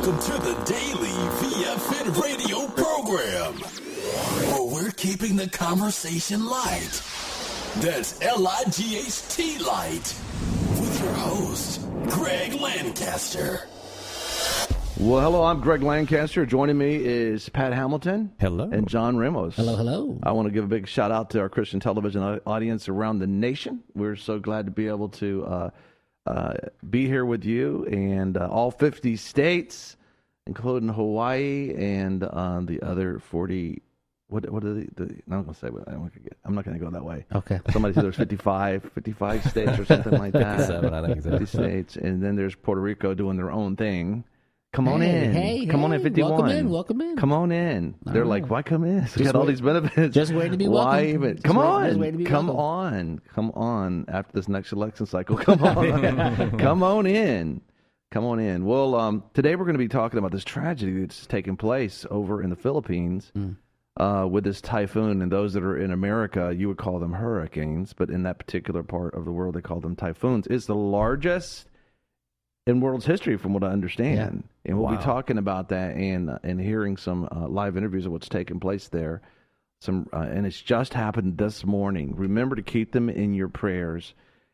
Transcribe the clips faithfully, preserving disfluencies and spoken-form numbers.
Welcome to the Daily V F N radio program, where we're keeping the conversation light. That's L I G H T light. With your host, Greg Lancaster. Well, hello, I'm Greg Lancaster. Joining me is Pat Hamilton. Hello. And John Ramos. Hello, hello. I want to give a big shout out to our Christian television audience around the nation. We're so glad to be able to uh, uh, be here with you and uh, all fifty states, including Hawaii and uh, the other forty. What what are the, the I'm not going to say what I'm, I'm not going to go that way. Okay. Somebody said there's fifty-five, fifty-five states or something like that. fifty-seven, I think so. fifty states. And then there's Puerto Rico doing their own thing. Come on hey, in. Hey, come hey, on in, fifty-one. Welcome in, welcome in. Come on in. All They're right. like, why come in? We Just got all wait- these benefits. just waiting to be Why welcome. even? Just Come wait- on. just waiting to be come welcome. on. Come on. After this next election cycle, come on. Come on in. Come on in. Well, um, today we're going to be talking about this tragedy that's taking place over in the Philippines Mm. uh, with this typhoon. And those that are in America, you would call them hurricanes, but in that particular part of the world, they call them typhoons. It's the largest in world's history, from what I understand. And we'll Wow. be talking about that and uh, and hearing some uh, live interviews of what's taking place there. Some uh, and it's just happened this morning. Remember to keep them in your prayers.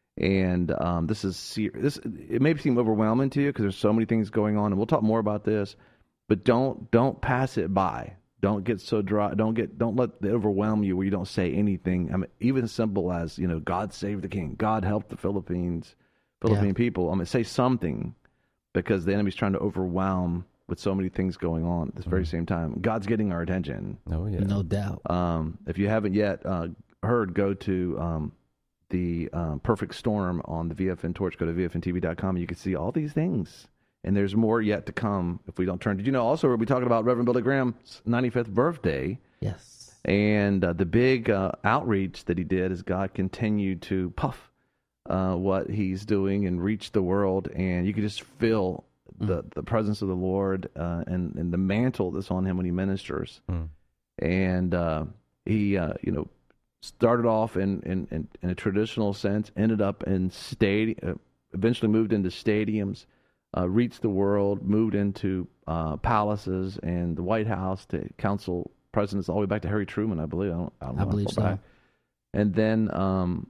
And um, this is ser- this. It may seem overwhelming to you because there's so many things going on, and we'll talk more about this. But don't don't pass it by. Don't get so dry. Don't get don't let it overwhelm you where you don't say anything. I mean, even simple as, you know, God save the king. God help the Philippines. Philippine Yeah. people. I mean, say something, because the enemy's trying to overwhelm with so many things going on at this very same time. God's getting our attention. Oh, yeah. No doubt. Um, if you haven't yet uh, heard, go to um, the um, Perfect Storm on the V F N Torch. Go to V F N T V dot com and you can see all these things. And there's more yet to come if we don't turn. Did you know also we'll be talking about Reverend Billy Graham's ninety-fifth birthday? Yes. And uh, the big uh, outreach that he did as God continued to puff uh, what he's doing and reach the world. And you could just feel the, the presence of the Lord uh, and, and the mantle that's on him when he ministers. Mm. And uh, he, uh, you know, started off in, in, in, in a traditional sense, ended up in stadi- uh, eventually moved into stadiums, uh, reached the world, moved into uh, palaces and the White House to counsel presidents all the way back to Harry Truman, I believe. I, don't, I, don't know I how believe far so. back. And then um,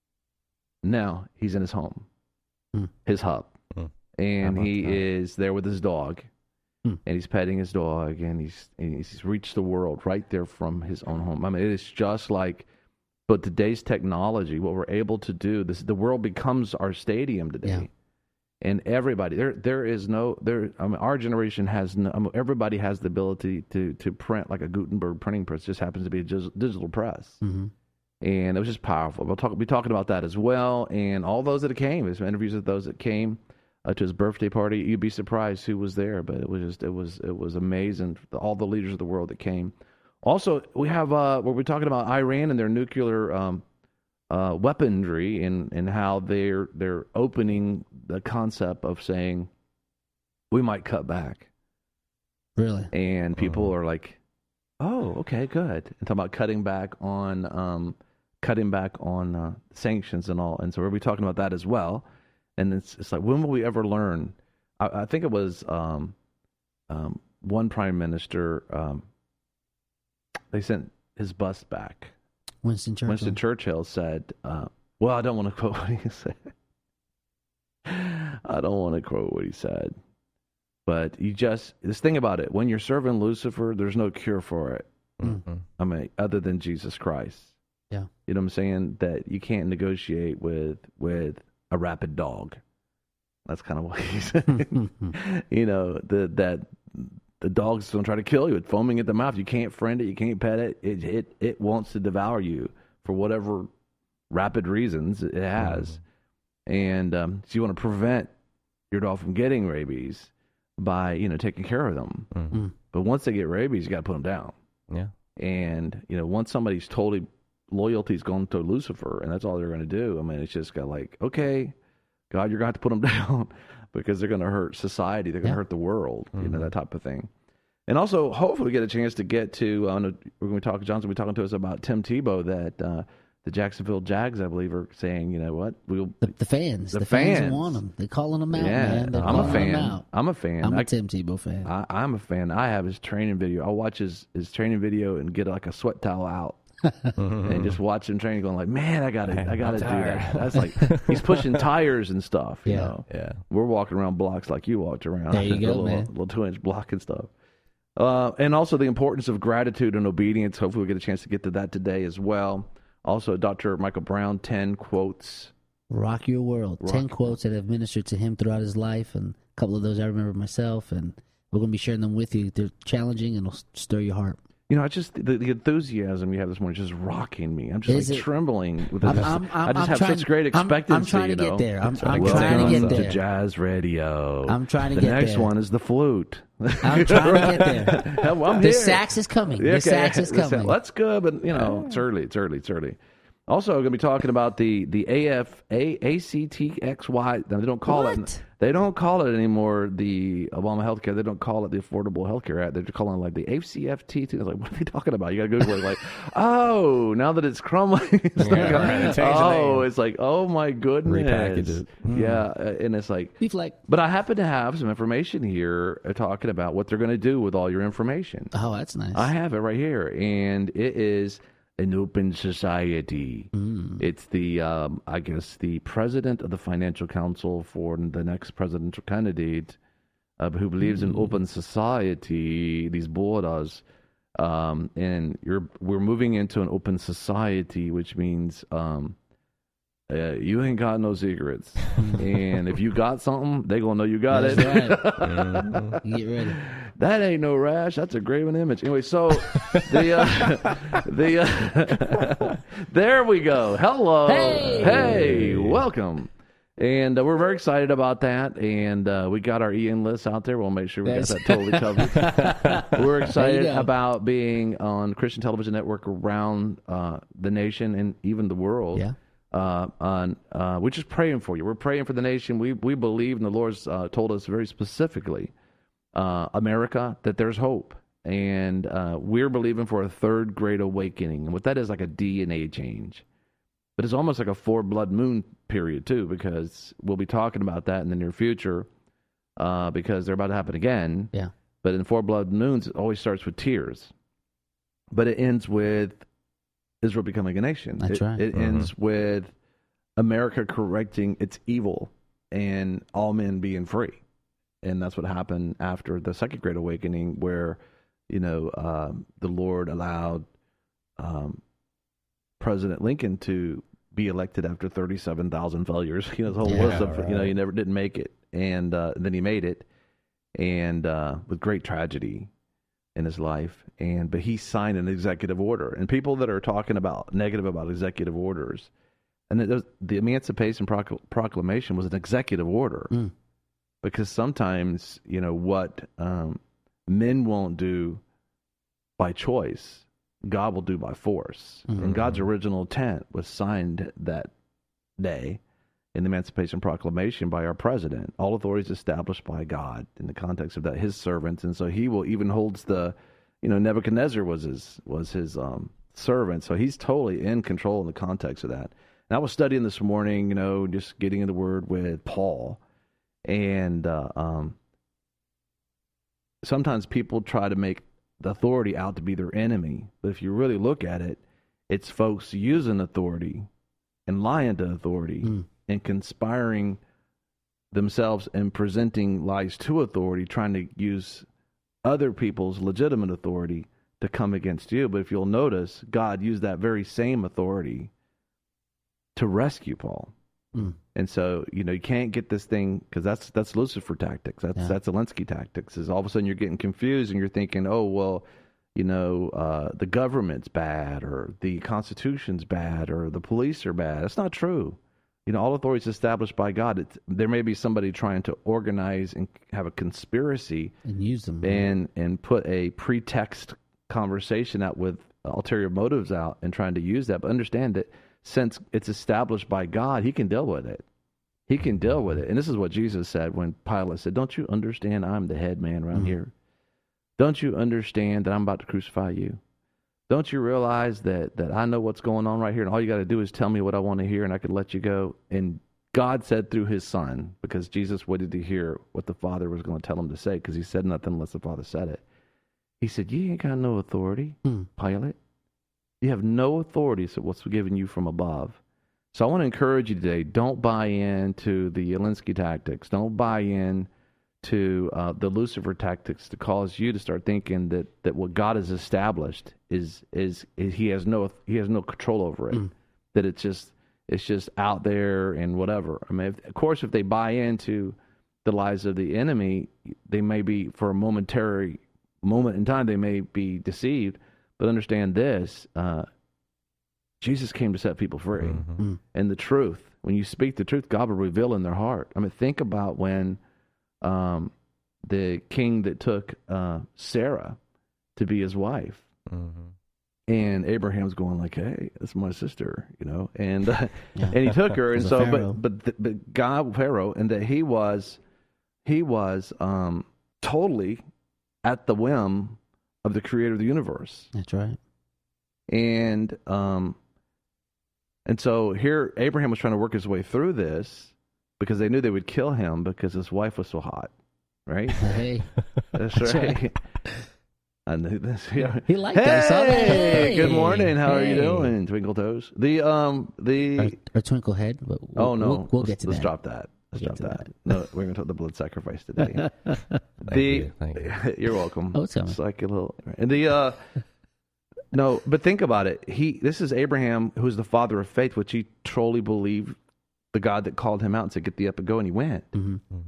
now he's in his home, Hmm. his hub, Hmm. and How about he that? is there with his dog, Hmm. and he's petting his dog, and he's and he's reached the world right there from his own home. I mean, it is just like, but today's technology, what we're able to do, this the world becomes our stadium today. Yeah. And everybody, there, there is no, there. I mean, our generation has no. I mean, everybody has the ability to to print like a Gutenberg printing press. It just happens to be a dis- digital press, Mm-hmm. and it was just powerful. We'll talk, we'll be talking about that as well, and all those that came. There's interviews with those that came uh, to his birthday party. You'd be surprised who was there, but it was just, it was, it was amazing. All the leaders of the world that came. Also, we have uh, where we're talking about Iran and their nuclear um, uh, weaponry, and, and how they're they're opening the concept of saying we might cut back, Really? and people Uh-huh. are like, "Oh, okay, good." And talking about cutting back on um, cutting back on uh, sanctions and all, and so we'll be talking about that as well. And it's it's like, when will we ever learn? I, I think it was um, um, one prime minister. Um, they sent his bus back. Winston Churchill. Winston Churchill said, uh, well, I don't want to quote what he said. I don't want to quote what he said. But you just, this thing about it, when you're serving Lucifer, there's no cure for it. Mhm. I mean, other than Jesus Christ. Yeah. You know what I'm saying? That you can't negotiate with with a rabid dog. That's kind of what he said. You know, the, that the dog's going to try to kill you. It's foaming at the mouth. You can't friend it. You can't pet it. It it, it wants to devour you for whatever rapid reasons it has. And um, so you want to prevent your dog from getting rabies by, you know, taking care of them. Mhm. But once they get rabies, you got to put them down. Yeah. And, you know, once somebody's totally loyalty's gone to Lucifer, and that's all they're going to do, I mean, it's just got like, okay, God, you're going to have to put them down because they're going to hurt society. They're going to Yeah. hurt the world, you know, Mhm. that type of thing. And also, hopefully, we get a chance to get to, uh, we're going to talk, John's going to be talking to us about Tim Tebow, that uh, the Jacksonville Jags, I believe, are saying, you know what, we'll The, the fans, the the, fans. fans. want them. They're calling them out, yeah, man. They're I'm a calling them fan. out. I'm a fan. I'm a I, Tim Tebow fan. I, I'm a fan. I have his training video. I watch his, his training video and get like a sweat towel out and just watch him training, going like, man, I gotta, I gotta do that. That's like he's pushing tires and stuff. You Yeah. know, Yeah. we're walking around blocks like you walked around. There you go, a little, man. little two inch block and stuff. Uh, and also the importance of gratitude and obedience. Hopefully, we'll get a chance to get to that today as well. Also, Doctor Michael Brown, ten quotes. Rock your world. Rock Ten your quotes that have ministered to him throughout his life, and a couple of those I remember myself, and we're going to be sharing them with you. They're challenging and will stir your heart. You know, I just the, the enthusiasm you have this morning is just rocking me. I'm just Is like it? trembling with I'm- this. I'm- I I'm- just I'm have trying- such great I'm- expectancy. I'm trying to you know? get there. I'm, I'm Welcome trying to get to there. Jazz Radio. I'm trying to the get next there. one is the flute. I'm trying to get there. Hell, I'm The here. sax is coming. Yeah, The okay. sax is The sa- coming. That's good, but you know, it's early. It's early. It's early. Also, I'm going to be talking about the the A F A A C T X Y. Now, they don't call What? it. They don't call it anymore the Obama Healthcare. They don't call it the Affordable Healthcare Act. They're calling it like the A C F T. I was like, what are they talking about? You got to Google it. Like, oh, now that it's crumbling. It's Yeah, like, right. Change the oh, name. it's like, oh my goodness. Repackage it. Yeah, uh, and it's like, Beef like, but I happen to have some information here uh, talking about what they're going to do with all your information. oh, that's nice. I have it right here, and it is an open society. Mm. It's the, um, I guess, the president of the Financial Council for the next presidential candidate, uh, who believes in open society. These borders, um, and you're we're moving into an open society, which means um, uh, you ain't got no secrets, and if you got something, they gonna know you got That's it. right. Get ready. That ain't no rash. That's a graven image. Anyway, so the uh, the uh, there we go. Hello, Hey! hey, welcome, and uh, we're very excited about that. And uh, we got our Ian list out there. We'll make sure we Yes. got that totally covered. We're excited go. about being on Christian television network around uh, the nation and even the world. Yeah. Uh, on uh, we're just praying for you. We're praying for the nation. We we believe, and the Lord's uh, told us very specifically. Uh, America, that there's hope. And uh, we're believing for a third great awakening. And what that is, like a D N A change. But it's almost like a four blood moon period, too, because we'll be talking about that in the near future uh, because they're about to happen again. Yeah. But in four blood moons, it always starts with tears. But it ends with Israel becoming a nation. That's it, right. It Mhm. ends with America correcting its evil and all men being free. And that's what happened after the Second Great Awakening, where, you know, um, the Lord allowed um, President Lincoln to be elected after thirty-seven thousand failures. You know, the whole Yeah, list of, you know, right. he never didn't make it. And uh, then he made it, and uh, with great tragedy in his life. And but he signed an executive order. And people that are talking about negative about executive orders, and it was, the Emancipation Procl- Proclamation was an executive order. Mm. Because sometimes, you know, what um, men won't do by choice, God will do by force. Mhm. And God's original intent was signed that day in the Emancipation Proclamation by our president. All authority is established by God in the context of that, his servants. And so he will even holds the, you know, Nebuchadnezzar was his, was his um, servant. So he's totally in control in the context of that. And I was studying this morning, you know, just getting in the word with Paul. And uh, um, sometimes people try to make the authority out to be their enemy. But if you really look at it, it's folks using authority and lying to authority Mm. and conspiring themselves and presenting lies to authority, trying to use other people's legitimate authority to come against you. But if you'll notice, God used that very same authority to rescue Paul. Mm. And so, you know, you can't get this thing, because that's that's Lucifer tactics. That's Yeah. that's Zelensky tactics. Is all of a sudden you're getting confused and you're thinking, oh well, you know, uh, the government's bad, or the Constitution's bad, or the police are bad. That's not true. You know, all authority is established by God. It's, there may be somebody trying to organize and have a conspiracy And use them. and and put a pretext conversation out with ulterior motives out and trying to use that. But understand that since it's established by God, he can deal with it. He can deal with it. And this is what Jesus said when Pilate said, don't you understand I'm the head man around Mhm. here? Don't you understand that I'm about to crucify you? don't you realize that, that I know what's going on right here, and all you got to do is tell me what I want to hear, and I can let you go? And God said through his son, because Jesus waited to hear what the Father was going to tell him to say, because he said nothing unless the Father said it. He said, you ain't got no authority, mm. Pilate. You have no authority, so what's given you from above. So I want to encourage you today, don't buy into the Alinsky tactics. Don't buy in to uh, the Lucifer tactics to cause you to start thinking that, that what God has established is, is is he has no he has no control over it. Mm. That it's just it's just out there and whatever. I mean, if, of course, if they buy into the lies of the enemy, they may be, for a momentary moment in time, they may be deceived. But understand this: uh, Jesus came to set people free, mm-hmm. and the truth. When you speak the truth, God will reveal in their heart. I mean, think about when. Um, the king that took uh, Sarah to be his wife, mm-hmm. and Abraham's going like, "Hey, that's my sister," you know, and uh, yeah. and he took her, and so, but but the, but God, Pharaoh, and that he was he was um, totally at the whim of the Creator of the universe. That's right, and um, and so here Abraham was trying to work his way through this. Because they knew they would kill him because his wife was so hot, right? Hey, that's, that's right. right. I knew this. Yeah. He liked hey, that. Hey, good morning. How hey. are you doing, Twinkle Toes? The um the or, or Twinkle Head. We'll, oh no, we'll, we'll let's, get to let's that. drop that. Let's we'll drop that. that. No, we're going to talk the blood sacrifice today. Thank the you. Thank you. You're welcome. Oh, it's coming. It's like a little. And the uh, no, but think about it. He this is Abraham, who is the father of faith, which he truly believed. The God that called him out and said, get thee up and go, and he went. Mm-hmm. Mm-hmm.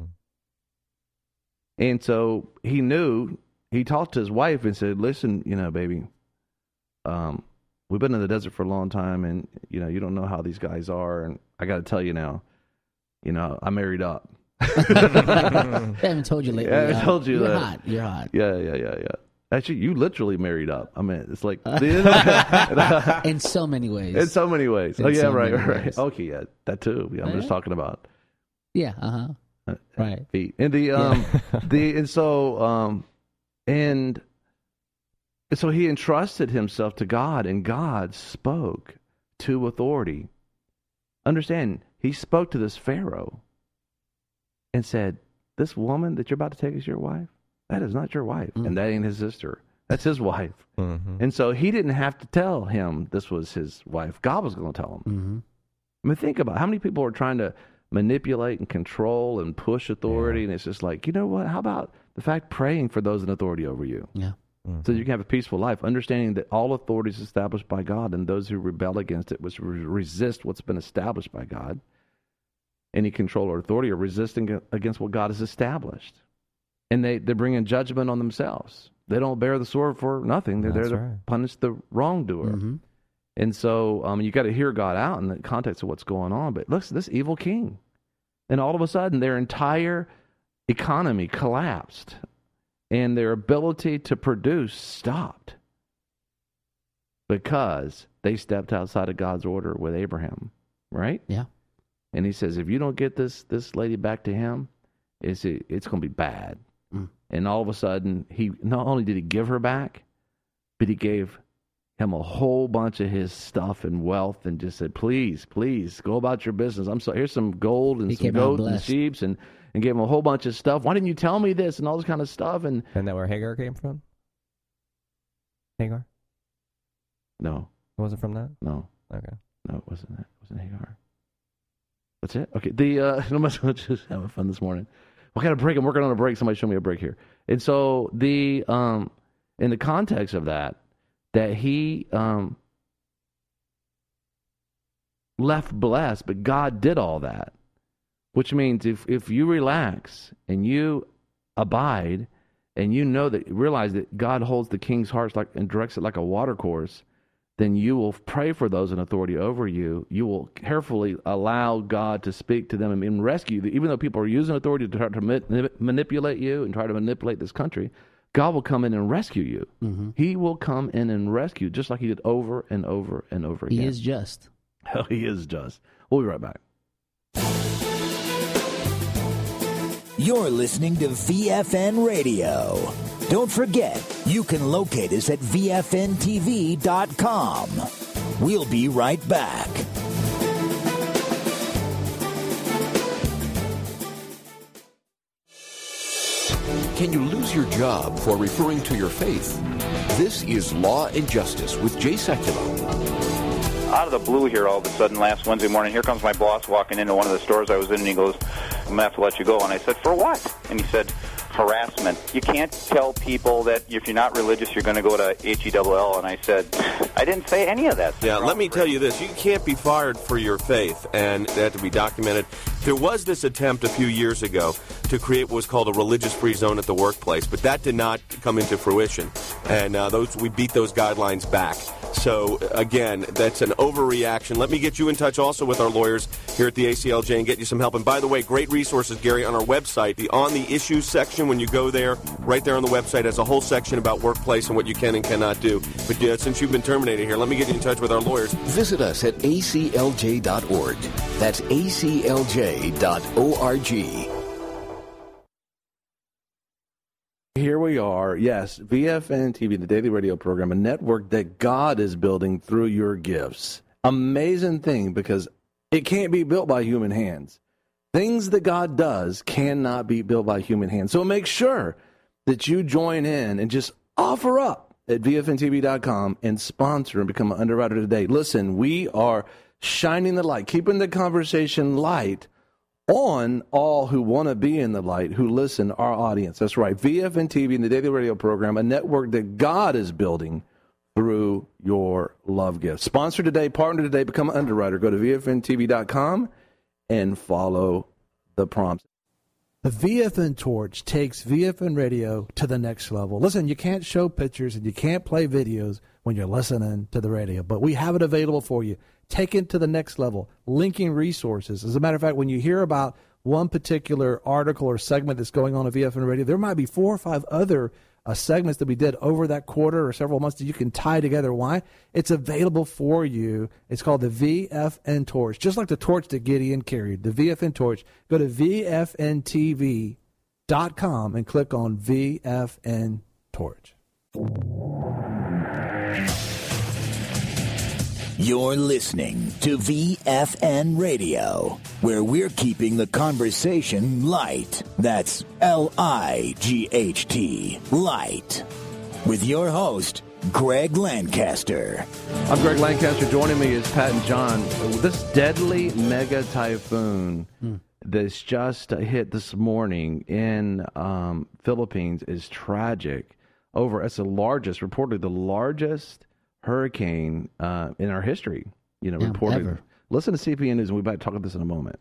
And so he knew, he talked to his wife and said, listen, you know, baby, um, we've been in the desert for a long time, and, you know, you don't know how these guys are, and I got to tell you now, you know, I married up. I haven't told you lately. Yeah, I haven't told you You're that. hot. You're hot. Yeah, yeah, yeah, yeah. Actually, you literally married up. I mean, it's like... in so many ways. In so many ways. In oh, yeah, so right, right. Ways. Okay, yeah, that too. Yeah, I'm yeah. just talking about... Yeah, uh-huh. Uh, right. Feet. And the... um, yeah. the and so... um, and so he entrusted himself to God, and God spoke to authority. Understand, he spoke to this Pharaoh and said, this woman that you're about to take as your wife, that is not your wife, mm. and that ain't his sister. That's his wife. Mm-hmm. And so he didn't have to tell him this was his wife. God was going to tell him. Mm-hmm. I mean, think about how many people are trying to manipulate and control and push authority, yeah. and it's just like, you know what? How about the fact praying for those in authority over you? Yeah. Mm-hmm. So you can have a peaceful life, understanding that all authority is established by God, and those who rebel against it, which resist what's been established by God, any control or authority, are resisting against what God has established. And they, they bring in judgment on themselves. They don't bear the sword for nothing. They're That's there to right. punish the wrongdoer. Mm-hmm. And so um, you got to hear God out in the context of what's going on. But look, this evil king. And all of a sudden, their entire economy collapsed. And their ability to produce stopped. Because they stepped outside of God's order with Abraham. Right? Yeah. And he says, if you don't get this this lady back to him, it's, it's going to be bad. Mm. And all of a sudden, he not only did he give her back, but he gave him a whole bunch of his stuff and wealth and just said, please, please, go about your business. I'm sorry, here's some gold and he some goats and sheep, and, and gave him a whole bunch of stuff. Why didn't you tell me this and all this kind of stuff? And Isn't that where Hagar came from? Hagar? No. It wasn't from that? No. Okay. No, it wasn't that. It wasn't Hagar. That's it? Okay. The, uh, I'm just having fun this morning. What kind of break? I'm working on a break. Somebody show me a break here. And so the, um, in the context of that, that he, um, left blessed, but God did all that, which means if, if you relax and you abide and you know that, realize that God holds the king's heart like, and directs it like a water course, then you will pray for those in authority over you. You will carefully allow God to speak to them and, and rescue you. Even though people are using authority to try to ma- manipulate you and try to manipulate this country, God will come in and rescue you. Mm-hmm. He will come in and rescue, just like he did over and over and over again. He is just. Oh, he is just. We'll be right back. You're listening to V F N Radio. Don't forget, you can locate us at V F N T V dot com. We'll be right back. Can you lose your job for referring to your faith? This is Law and Justice with Jay Sekulow. Out of the blue here all of a sudden last Wednesday morning, here comes my boss walking into one of the stores I was in, and he goes, I'm going to have to let you go. And I said, for what? And he said, harassment. You can't tell people that if you're not religious, you're going to go to H E L L. And I said, I didn't say any of that. Yeah, let me tell you this. You can't be fired for your faith, and that to be documented. There was this attempt a few years ago to create what was called a religious-free zone at the workplace, but that did not come into fruition. And uh, those we beat those guidelines back. So, again, that's an overreaction. Let me get you in touch also with our lawyers here at the A C L J and get you some help. And by the way, great resources, Gary, on our website. The On the Issues section, when you go there, right there on the website, has a whole section about workplace and what you can and cannot do. But uh, since you've been terminated here, let me get you in touch with our lawyers. Visit us at A C L J dot org. That's A C L J dot org. Here we are, yes, V F N T V, the daily radio program, a network that God is building through your gifts. Amazing thing, because it can't be built by human hands. Things that God does cannot be built by human hands. So make sure that you join in and just offer up at V F N T V dot com and sponsor and become an underwriter today. Listen, we are shining the light, keeping the conversation light on all who want to be in the light, who listen, our audience. That's right. V F N T V and the daily radio program, a network that God is building through your love gift. Sponsor today, partner today, become an underwriter. Go to V F N T V dot com and follow the prompts. The V F N Torch takes V F N radio to the next level. Listen, you can't show pictures and you can't play videos when you're listening to the radio, but we have it available for you. Take it to the next level, linking resources. As a matter of fact, when you hear about one particular article or segment that's going on at V F N radio, there might be four or five other uh, segments that we did over that quarter or several months that you can tie together. Why? It's available for you. It's called the V F N Torch, just like the torch that Gideon carried, the V F N Torch. Go to V F N T V dot com and click on V F N Torch. You're listening to V F N Radio, where we're keeping the conversation light. That's L I G H T, light. With your host, Greg Lancaster. I'm Greg Lancaster. Joining me is Pat and John. This deadly mega typhoon mm. that's just hit this morning in um, Philippines is tragic. Over, it's the largest, reportedly the largest hurricane uh, in our history, you know, yeah, reported. Ever. Listen to C P N News, and we're about to talk about this in a moment.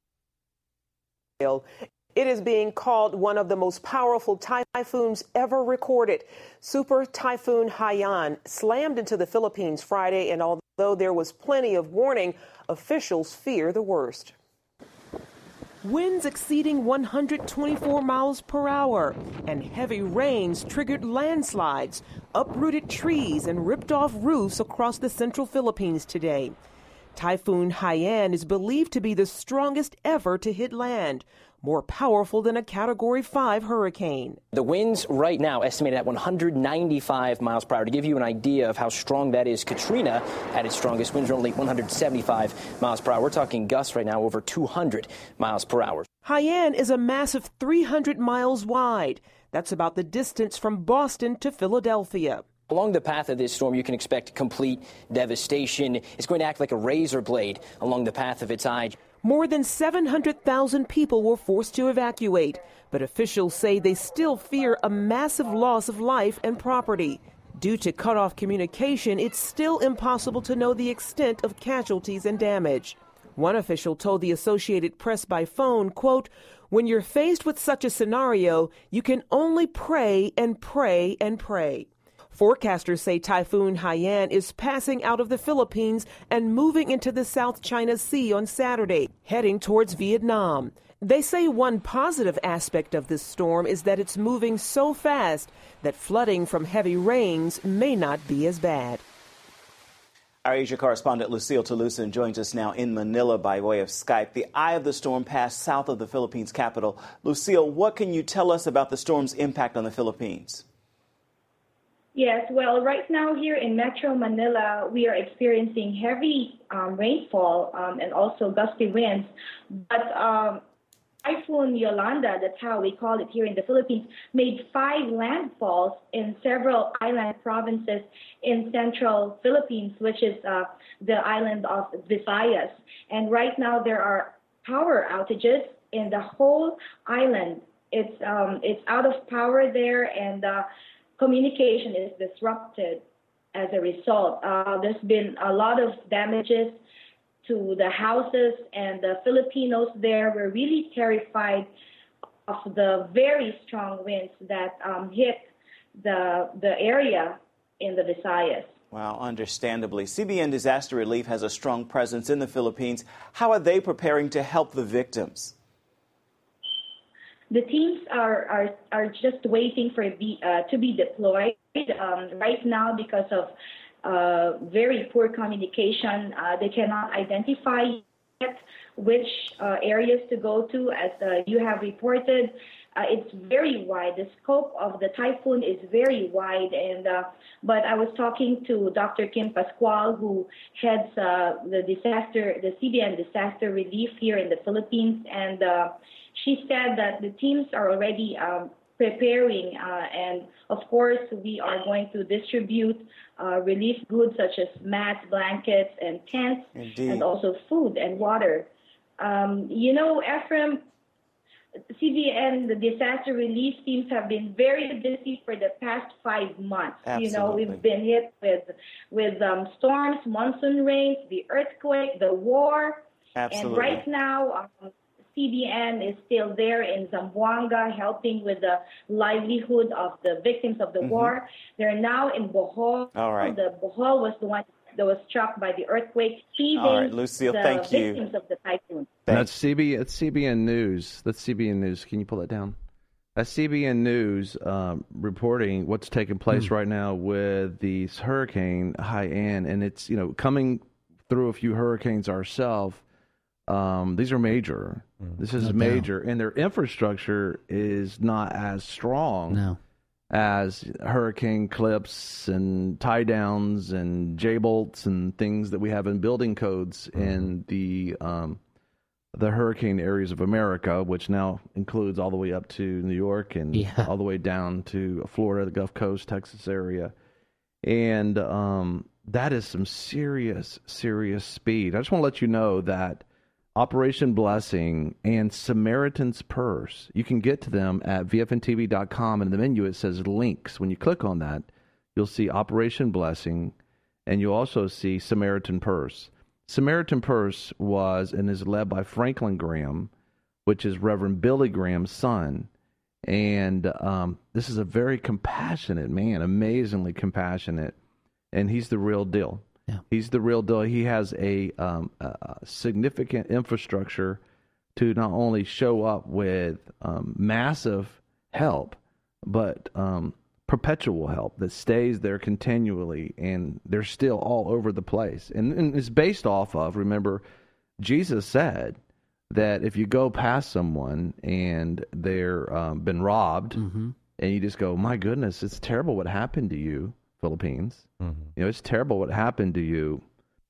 It is being called one of the most powerful typhoons ever recorded. Super Typhoon Haiyan slammed into the Philippines Friday, and although there was plenty of warning, officials fear the worst. Winds exceeding one hundred twenty-four miles per hour and heavy rains triggered landslides, uprooted trees, and ripped off roofs across the central Philippines today. Typhoon Haiyan is believed to be the strongest ever to hit land, more powerful than a Category five hurricane. The winds right now estimated at one hundred ninety-five miles per hour. To give you an idea of how strong that is, Katrina at its strongest winds are only one hundred seventy-five miles per hour. We're talking gusts right now over two hundred miles per hour. Haiyan is a massive three hundred miles wide. That's about the distance from Boston to Philadelphia. Along the path of this storm, you can expect complete devastation. It's going to act like a razor blade along the path of its eye. More than seven hundred thousand people were forced to evacuate, but officials say they still fear a massive loss of life and property. Due to cut-off communication, it's still impossible to know the extent of casualties and damage. One official told the Associated Press by phone, quote, "When you're faced with such a scenario, you can only pray and pray and pray." Forecasters say Typhoon Haiyan is passing out of the Philippines and moving into the South China Sea on Saturday, heading towards Vietnam. They say one positive aspect of this storm is that it's moving so fast that flooding from heavy rains may not be as bad. Our Asia correspondent Lucille Toluson joins us now in Manila by way of Skype. The eye of the storm passed south of the Philippines capital. Lucille, what can you tell us about the storm's impact on the Philippines? Yes, well, right now here in Metro Manila, we are experiencing heavy um, rainfall um, and also gusty winds. But um, Typhoon Yolanda, that's how we call it here in the Philippines, made five landfalls in several island provinces in central Philippines, which is uh, the island of Visayas. And right now there are power outages in the whole island. It's um, it's out of power there, and uh, communication is disrupted as a result. Uh, there's been a lot of damages to the houses, and the Filipinos there were really terrified of the very strong winds that um, hit the the area in the Visayas. Wow, understandably. C B N Disaster Relief has a strong presence in the Philippines. How are they preparing to help the victims? The teams are are, are just waiting for be, uh, to be deployed um, right now because of uh, very poor communication. Uh, they cannot identify yet which uh, areas to go to, as uh, you have reported. Uh, it's very wide. The scope of the typhoon is very wide. And uh, but I was talking to Doctor Kim Pascual, who heads uh, the disaster, the C B N Disaster Relief here in the Philippines, and uh, she said that the teams are already um, preparing, uh, and of course we are going to distribute uh, relief goods such as mats, blankets, and tents, Indeed. and also food and water. Um, you know, Ephraim, C B N, the disaster relief teams have been very busy for the past five months. Absolutely. You know, we've been hit with with um, storms, monsoon rains, the earthquake, the war, Absolutely. and right now um, C B N is still there in Zamboanga helping with the livelihood of the victims of the Mm-hmm. war. They're now in Bohol. All right. The Bohol was the one that was struck by the earthquake, feeding All right, Lucille, the thank you. victims of the typhoon. That's C B. That's C B N News. That's C B N News. Can you pull that down? That's C B N News um, reporting what's taking place Hmm. right now with the hurricane Haiyan, and it's you know coming through a few hurricanes ourselves. Um, these are major. This is No major, and their infrastructure is not as strong No. as hurricane clips and tie downs and J bolts and things that we have in building codes in the um, the hurricane areas of America, which now includes all the way up to New York and Yeah. all the way down to Florida, the Gulf Coast, Texas area. And um, that is some serious, serious speed. I just want to let you know that Operation Blessing and Samaritan's Purse, you can get to them at V F N T V dot com, and in the menu it says links. When you click on that, you'll see Operation Blessing, and you'll also see Samaritan Purse. Samaritan Purse was and is led by Franklin Graham, which is Reverend Billy Graham's son. And um, this is a very compassionate man, amazingly compassionate, and he's the real deal. Yeah. He's the real deal. He has a, um, a significant infrastructure to not only show up with um, massive help, but um, perpetual help that stays there continually, and they're still all over the place. And, and it's based off of, remember, Jesus said that if you go past someone and they're um, been robbed, Mm-hmm. and you just go, my goodness, it's terrible what happened to you, Philippines. Mm-hmm. You know, it's terrible what happened to you,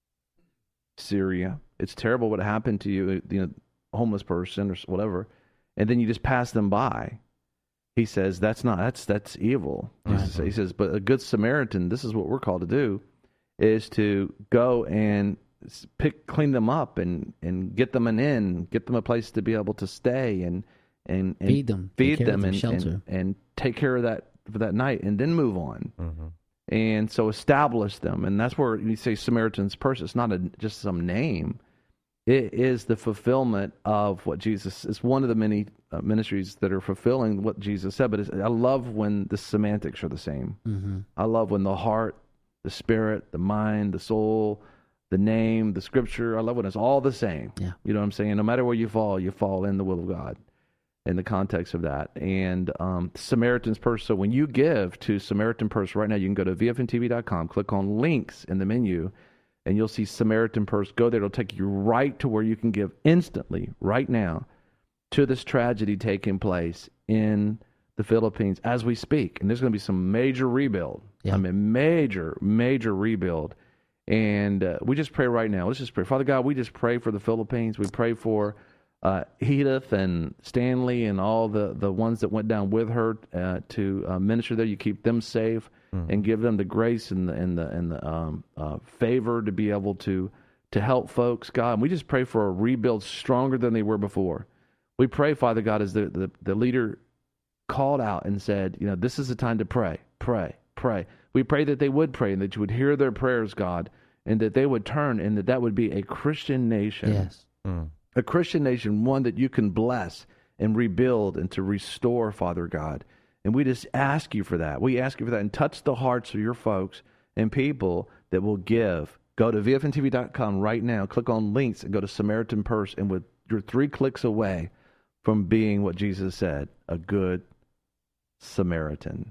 Syria. It's terrible what happened to you, you know, homeless person or whatever. And then you just pass them by. He says, that's not, that's, that's evil. Right. Jesus, he says, but a good Samaritan, this is what we're called to do, is to go and pick, clean them up and, and get them an inn, get them a place to be able to stay and, and, and Feed them. feed Take care them of them, and, shelter. and, and take care of that for that night and then move on. Mm-hmm. And so establish them. And that's where you say Samaritan's Purse. It's not a, just some name. It is the fulfillment of what Jesus, it's one of the many uh, ministries that are fulfilling what Jesus said. But it's, I love when the semantics are the same. Mm-hmm. I love when the heart, the spirit, the mind, the soul, the name, the scripture, I love when it's all the same. Yeah. You know what I'm saying? No matter where you fall, you fall in the will of God in the context of that. And um, Samaritan's Purse. So when you give to Samaritan Purse right now, you can go to V F N T V dot com, click on links in the menu, and you'll see Samaritan Purse. Go there. It'll take you right to where you can give instantly, right now, to this tragedy taking place in the Philippines as we speak. And there's going to be some major rebuild. Yeah. I mean, major, major rebuild. And uh, we just pray right now. Let's just pray. Father God, we just pray for the Philippines. We pray for uh, Edith and Stanley and all the, the ones that went down with her uh, to uh, minister there. You keep them safe mm. and give them the grace and the, and the, and the um, uh, favor to be able to, to help folks, God. And we just pray for a rebuild stronger than they were before. We pray, Father God, as the, the, the leader called out and said, you know, this is the time to pray, pray, pray. We pray that they would pray and that you would hear their prayers, God, and that they would turn and that that would be a Christian nation. Yes. Mm. A Christian nation, one that you can bless and rebuild and to restore, Father God. And we just ask you for that. We ask you for that and touch the hearts of your folks and people that will give. Go to V F N T V dot com right now. Click on links and go to Samaritan Purse. And with you're three clicks away from being what Jesus said, a good Samaritan.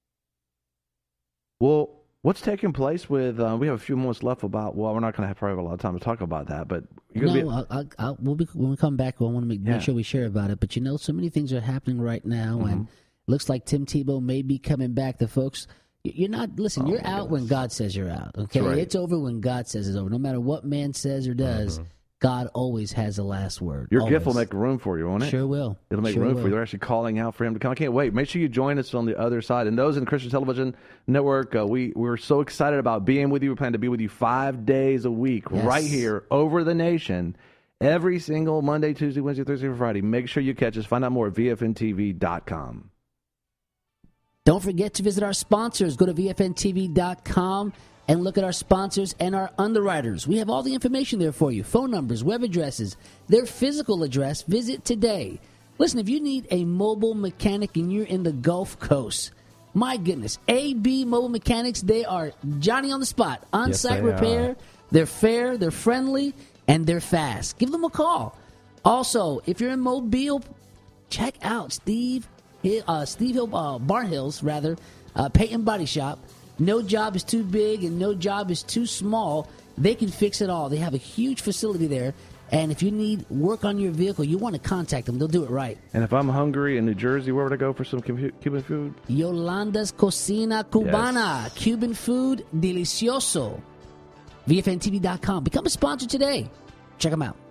Well, what's taking place with, uh, we have a few moments left about, well, we're not going to have probably have a lot of time to talk about that, but you're no, going to be... I'll, I'll, I'll, we'll be, when we come back, I want to make, Yeah. make sure we share about it. But, you know, so many things are happening right now, Mhm. and looks like Tim Tebow may be coming back. The folks, you're not, listen, Oh, you're my out goodness. when God says you're out, okay? That's right. It's over when God says it's over. No matter what man says or does, Mhm. God always has the last word. Your always. gift will make room for you, won't it? Sure will. It'll make Sure room will. for you. They're actually calling out for him to come. I can't wait. Make sure you join us on the other side. And those in the Christian Television Network, uh, we, we're so excited about being with you. We plan to be with you five days a week Yes. right here over the nation. Every single Monday, Tuesday, Wednesday, Thursday, and Friday. Make sure you catch us. Find out more at V F N T V dot com. Don't forget to visit our sponsors. Go to V F N T V dot com and look at our sponsors and our underwriters. We have all the information there for you. Phone numbers, web addresses, their physical address. Visit today. Listen, if you need a mobile mechanic and you're in the Gulf Coast, my goodness, A B Mobile Mechanics, they are Johnny on the spot. On-site Yes, they repair. are. They're fair, they're friendly, and they're fast. Give them a call. Also, if you're in Mobile, check out Steve uh, Steve Hill, uh, Barnhill's, rather, uh, Peyton Body Shop. No job is too big and no job is too small. They can fix it all. They have a huge facility there. And if you need work on your vehicle, you want to contact them. They'll do it right. And if I'm hungry in New Jersey, where would I go for some Cuban food? Yolanda's Cocina Cubana. Yes. Cuban food, delicioso. V F N T V dot com. Become a sponsor today. Check them out.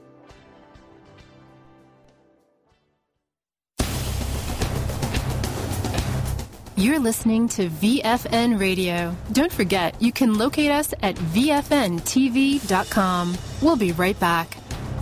You're listening to V F N Radio. Don't forget, you can locate us at V F N T V dot com. We'll be right back.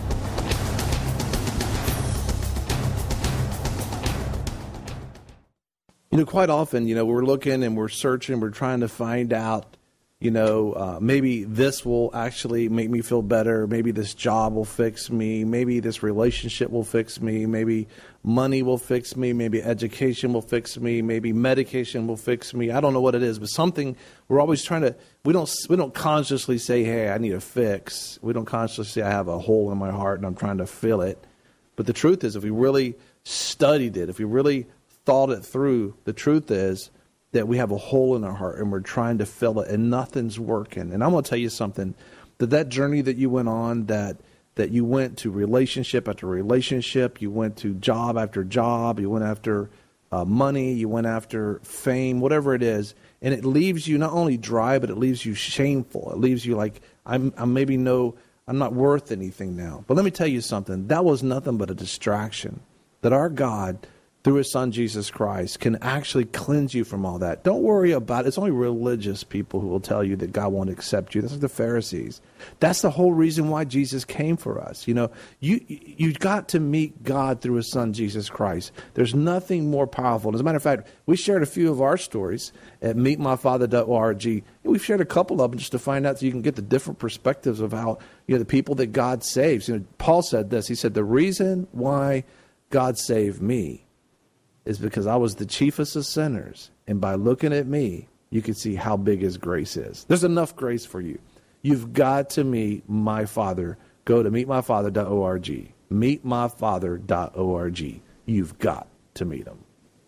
You know, quite often, you know, we're looking and we're searching, we're trying to find out, you know, uh, maybe this will actually make me feel better. Maybe this job will fix me. Maybe this relationship will fix me. Maybe money will fix me. Maybe education will fix me. Maybe medication will fix me. I don't know what it is, but something we're always trying to, we don't, we don't consciously say, hey, I need a fix. We don't consciously say I have a hole in my heart and I'm trying to fill it. But the truth is, if we really studied it, if we really thought it through, the truth is that we have a hole in our heart and we're trying to fill it and nothing's working. And I'm going to tell you something, that that journey that you went on, that that you went to relationship after relationship, you went to job after job, you went after uh, money, you went after fame, whatever it is, and it leaves you not only dry, but it leaves you shameful. It leaves you like, I'm, I'm maybe no, I'm not worth anything now. But let me tell you something, that was nothing but a distraction. That our God, through his son Jesus Christ, can actually cleanse you from all that. Don't worry about it. It's only religious people who will tell you that God won't accept you. That's like the Pharisees. That's the whole reason why Jesus came for us. You know, you you got to meet God through his son Jesus Christ. There's nothing more powerful. As a matter of fact, we shared a few of our stories at meet my father dot org. We've shared a couple of them just to find out so you can get the different perspectives of how, you know, the people that God saves. You know, Paul said this. He said, the reason why God saved me is because I was the chiefest of sinners. And by looking at me, you can see how big his grace is. There's enough grace for you. You've got to meet my Father. Go to meet my father dot org. meet my father dot org. You've got to meet him.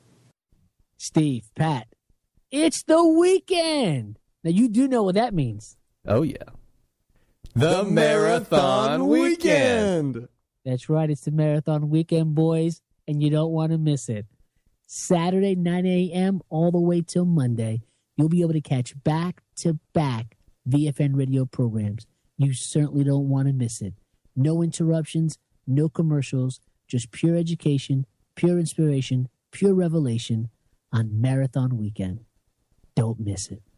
Steve, Pat, it's the weekend. Now, you do know what that means. Oh, yeah. The Marathon Weekend. That's right. It's the Marathon Weekend, boys, and you don't want to miss it. Saturday, nine a.m. all the way till Monday. you'll be able to catch back-to-back V F N radio programs. You certainly don't want to miss it. No interruptions, no commercials, just pure education, pure inspiration, pure revelation on Marathon Weekend. Don't miss it.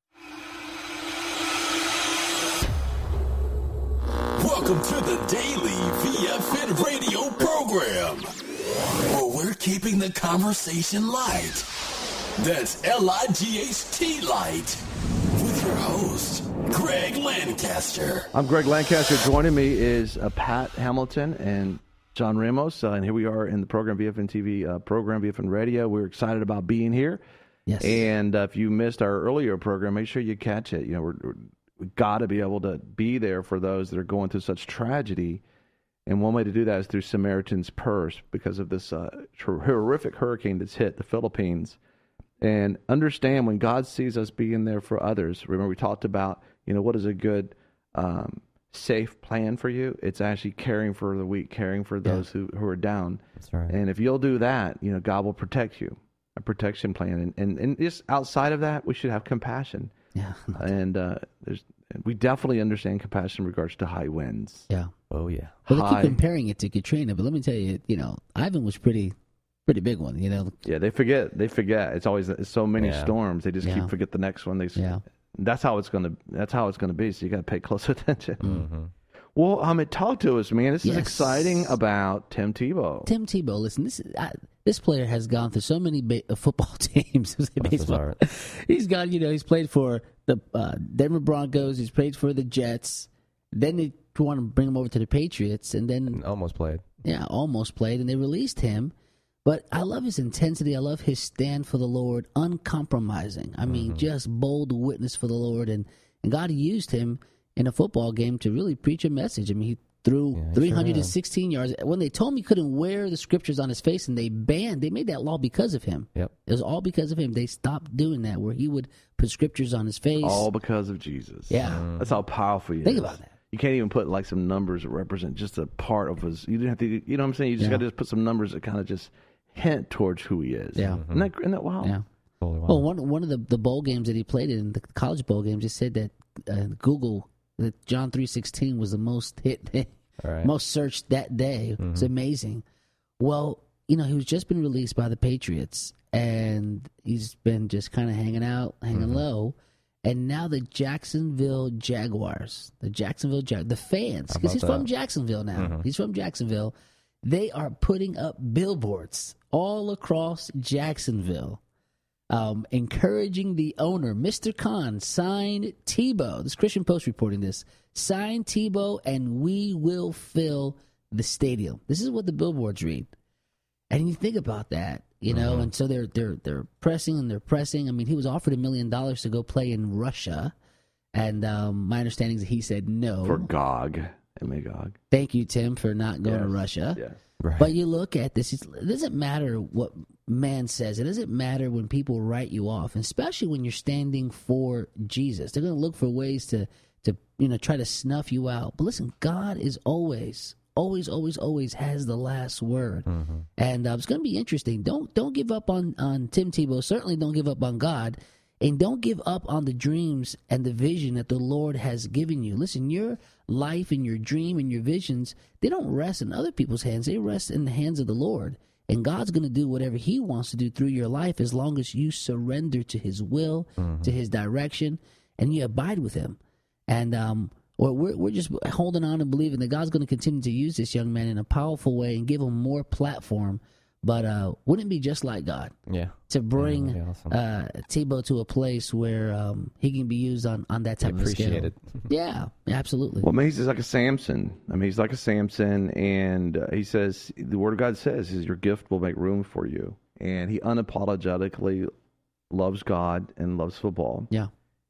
Welcome to the Daily V F N radio program, where we're keeping the conversation light. That's L I G H T light, with your host, Greg Lancaster. I'm Greg Lancaster. Joining me is uh, Pat Hamilton and John Ramos, uh, and here we are in the program, V F N T V uh, program, V F N Radio. We're excited about being here. Yes. And uh, if you missed our earlier program, make sure you catch it. You know, we're, we're, we've got to be able to be there for those that are going through such tragedy. And one way to do that is through Samaritan's Purse, because of this uh, horrific hurricane that's hit the Philippines. And understand, when God sees us being there for others, remember we talked about, you know, what is a good, um, safe plan for you? It's actually caring for the weak, caring for those yeah. who, who are down. That's right. And if you'll do that, you know, God will protect you, a protection plan. And, and, and just outside of that, we should have compassion. Yeah. And uh, there's we definitely understand compassion in regards to high winds. Yeah. Oh, yeah. Well, they high, keep comparing it to Katrina, but let me tell you, you know, Ivan was pretty... Pretty big one, you know. Yeah, they forget. They forget. It's always it's so many yeah. storms. They just yeah. keep forget the next one. They yeah. That's how it's gonna. That's how it's gonna be. So you got to pay close attention. Mm-hmm. Well, um, talk to us, man. This yes. is exciting about Tim Tebow. Tim Tebow. Listen, this is, I, this player has gone through so many ba- uh, football teams. Baseball. He's gone. You know, he's played for the uh, Denver Broncos. He's played for the Jets. Then they want to bring him over to the Patriots, and then and almost played. Yeah, almost played, and they released him. But I love his intensity. I love his stand for the Lord, uncompromising. I mean, mm-hmm. just bold witness for the Lord. And, and God used him in a football game to really preach a message. I mean, he threw yeah, three hundred sixteen sure yards. When they told him he couldn't wear the scriptures on his face, and they banned, they made that law because of him. Yep. It was all because of him. They stopped doing that, where he would put scriptures on his face. All because of Jesus. Yeah. Mm-hmm. That's how powerful he Think is. about that. You can't even put like some numbers that represent just a part of his. You didn't have to. You know what I'm saying? You just yeah. got to just put some numbers that kind of just hint towards who he is. Yeah. Mm-hmm. Isn't that, isn't that wild? Yeah. Totally wild. Well, one one of the, the bowl games that he played in, the college bowl games, just said that uh, Google, that John three sixteen was the most hit, right. most searched that day. Mm-hmm. It's amazing. Well, you know, he was just been released by the Patriots, and he's been just kind of hanging out, hanging mm-hmm. low. And now the Jacksonville Jaguars, the Jacksonville Jag, the fans, because he's that? from Jacksonville now. Mm-hmm. He's from Jacksonville. They are putting up billboards all across Jacksonville, um, encouraging the owner, Mister Khan, sign Tebow. This Christian Post reporting this. Sign Tebow and we will fill the stadium. This is what the billboards read. And you think about that, you know, mm-hmm. and so they're they're they're pressing and they're pressing. I mean, he was offered a million dollars to go play in Russia, and um, my understanding is that he said no. For Gog and Magog. Thank you, Tim, for not going yes. to Russia. Yes. Right. But you look at this, it doesn't matter what man says. It doesn't matter when people write you off, especially when you're standing for Jesus. They're going to look for ways to, to you know, try to snuff you out. But listen, God is always, always, always, always has the last word. Mm-hmm. And uh, it's going to be interesting. Don't don't give up on, on Tim Tebow. Certainly don't give up on God. And don't give up on the dreams and the vision that the Lord has given you. Listen, your life and your dream and your visions, they don't rest in other people's hands. They rest in the hands of the Lord. And God's going to do whatever he wants to do through your life as long as you surrender to his will, mm-hmm. to his direction, and you abide with him. And um, we're, we're just holding on and believing that God's going to continue to use this young man in a powerful way and give him more platform. But uh, wouldn't it be just like God? Yeah. To bring yeah, awesome. uh, Tebow to a place where um, he can be used on, on that type of scale. Appreciate it. Yeah, absolutely. Well, I mean, he's like a Samson. I mean, he's like a Samson, and uh, he says, the Word of God says, is your gift will make room for you. And he unapologetically loves God and loves football. Yeah.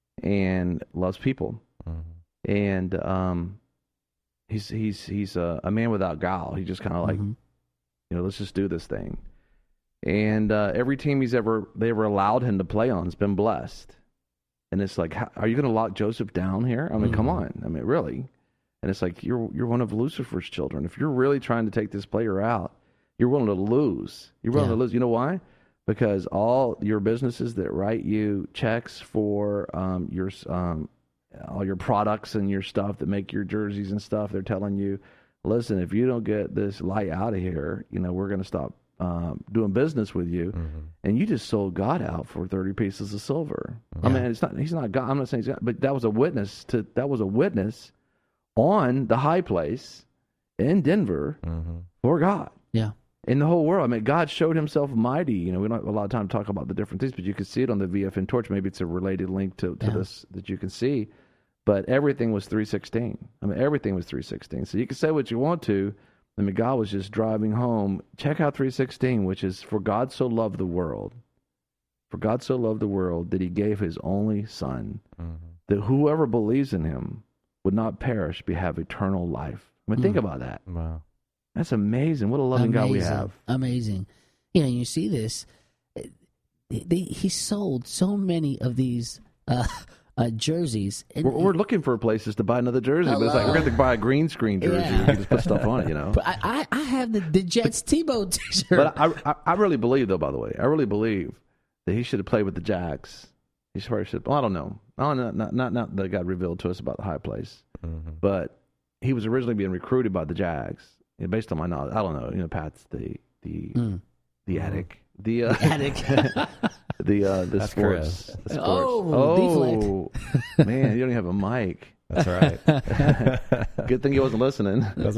And loves people. Mm-hmm. And um, he's he's he's a, a man without guile. He just kind of like, Mm-hmm. you know, let's just do this thing. And uh, every team he's ever they ever allowed him to play on has been blessed. And it's like, how, are you going to lock Joseph down here? I mean, Mm-hmm. come on. I mean, really? And it's like, you're you're one of Lucifer's children. If you're really trying to take this player out, you're willing to lose. You're willing Yeah. to lose. You know why? because all your businesses that write you checks for um, your um, all your products and your stuff that make your jerseys and stuff, they're telling you, listen, if you don't get this light out of here, you know, we're going to stop um, doing business with you. Mm-hmm. And you just sold God out for thirty pieces of silver. Yeah. I mean, it's not, he's not God. I'm not saying he's God, but that was a witness to, that was a witness on the high place in Denver mm-hmm. for God. Yeah. In the whole world. I mean, God showed himself mighty. You know, we don't have a lot of time to talk about the different things, but you can see it on the V F N Torch. Maybe it's a related link to, to yeah. this that you can see. But everything was three sixteen. I mean, everything was three sixteen. So you can say what you want to. I mean, God was just driving home. Check out three sixteen, which is, for God so loved the world. For God so loved the world that he gave his only son, mm-hmm. that whoever believes in him would not perish, but have eternal life. I mean, mm. think about that. Wow. That's amazing. What a loving amazing. God we have. Amazing. You know, you see this. They, he sold so many of these uh, uh, jerseys. And we're, we're looking for places to buy another jersey, Hello. but it's like we're going to buy a green screen jersey. Yeah. We can just put stuff on it, you know. But I, I have the, the Jets Tebow t-shirt. But I, I, I really believe, though, by the way, I really believe that he should have played with the Jags. He probably should. Well, I don't know. I don't know. Not, not, not that God revealed to us about the high place, mm-hmm. but he was originally being recruited by the Jags. You know, based on my knowledge, I don't know. You know, Pat's the the mm. the attic, the, uh, the attic, the uh, the That's sports. The sports. Oh, oh man, you don't even have a mic. That's right. Good thing he wasn't listening. That's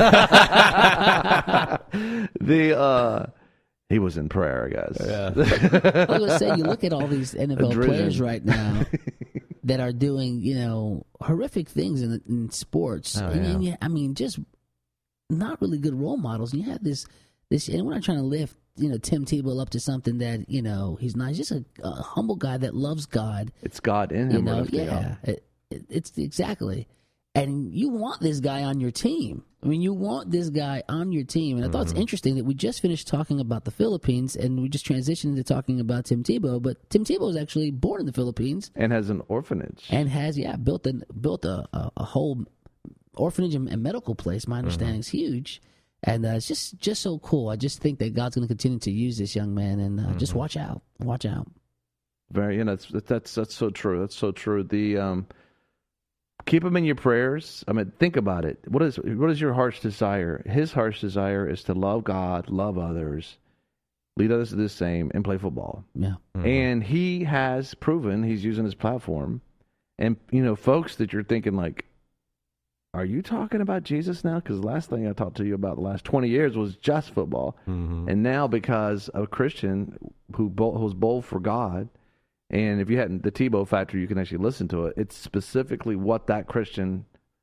right. the uh, he was in prayer, guys. Yeah. I was gonna say, you look at all these N F L players right now that are doing, you know, horrific things in, in sports. Oh, and, yeah. and yeah, I mean, just not really good role models. And you have this, this, and we're not trying to lift, you know, Tim Tebow up to something that, you know, he's not. He's just a, a humble guy that loves God. It's God in him. You know, yeah, it, it, it's exactly. And you want this guy on your team. I mean, you want this guy on your team. And I thought mm-hmm. it's interesting that we just finished talking about the Philippines, and we just transitioned into talking about Tim Tebow. But Tim Tebow was actually born in the Philippines and has an orphanage, and has yeah built a built a a, a whole orphanage and, and medical place. My understanding is mm-hmm. huge, and uh, it's just just so cool. I just think that God's going to continue to use this young man, and uh, mm-hmm. just watch out, watch out. Very, you know, that's that's that's so true. That's so true. The um, keep him in your prayers. I mean, think about it. What is what is your heart's desire? His heart's desire is to love God, love others, lead others to the same, and play football. Yeah, mm-hmm. and he has proven he's using his platform. And you know, folks that you're thinking like, are you talking about Jesus now? Because the last thing I talked to you about the last twenty years was just football. Mm-hmm. And now because a Christian who was bold for God, and if you hadn't, the Tebow Factor, you can actually listen to it. It's specifically what that Christian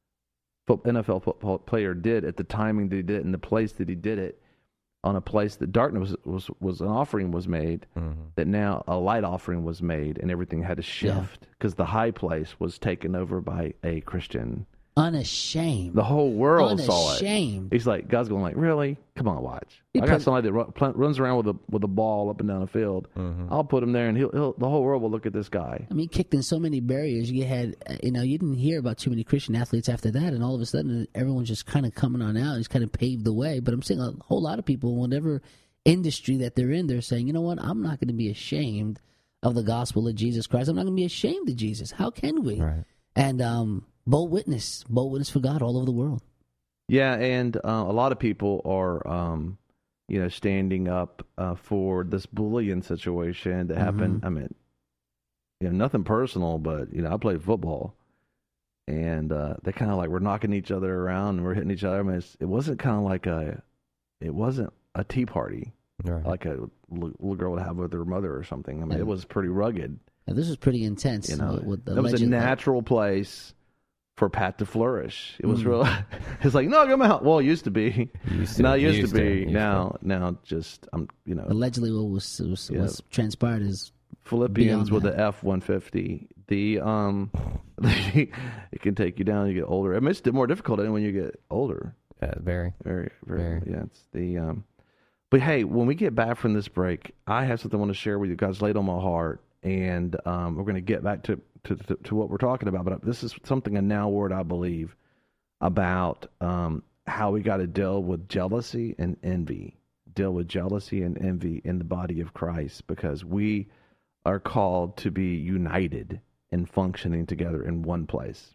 N F L football player did at the timing that he did it and the place that he did it, on a place that darkness was, was, was an offering was made, mm-hmm. that now a light offering was made, and everything had to shift because yeah. the high place was taken over by a Christian. Unashamed. The whole world Unashamed. saw it. He's like, God's going like, really? Come on, watch. He I got put, somebody that run, runs around with a with a ball up and down the field. Mm-hmm. I'll put him there, and he'll, he'll the whole world will look at this guy. I mean, he kicked in so many barriers. You had, you know, you didn't hear about too many Christian athletes after that, and all of a sudden, everyone's just kind of coming on out. He's kind of paved the way. But I'm seeing a whole lot of people, whatever industry that they're in, they're saying, you know what? I'm not going to be ashamed of the gospel of Jesus Christ. I'm not going to be ashamed of Jesus. How can we? Right. And um. Bold witness, bold witness for God all over the world. Yeah, and uh, a lot of people are, um, you know, standing up uh, for this bullying situation that happened. Mm-hmm. I mean, you know, nothing personal, but you know, I played football, and uh, they kind of like we're knocking each other around and we're hitting each other. I mean, it's, it wasn't kind of like a, it wasn't a tea party right. like a little girl would have with her mother or something. I mean, yeah. it was pretty rugged. Yeah, this was pretty intense. You know, with the it was a natural like, place for Pat to flourish. It was mm. real. It's like, no, come out. Well, it used to be. Used to, now, it used, used to be. To, now, to. now, just um, you know. Allegedly, what was was, yeah. was transpired is Philippians with that. the F one fifty. The um, it can take you down. You get older. It makes it more difficult when you get older. Yeah, very, very, very. very. Yeah, it's the um. But hey, when we get back from this break, I have something I want to share with you guys. Laid on my heart, and um, we're going to get back to. To, to, to what we're talking about, but this is something a now word I believe about um, how we got to deal with jealousy and envy. deal with jealousy and envy in the body of Christ, because we are called to be united and functioning together in one place.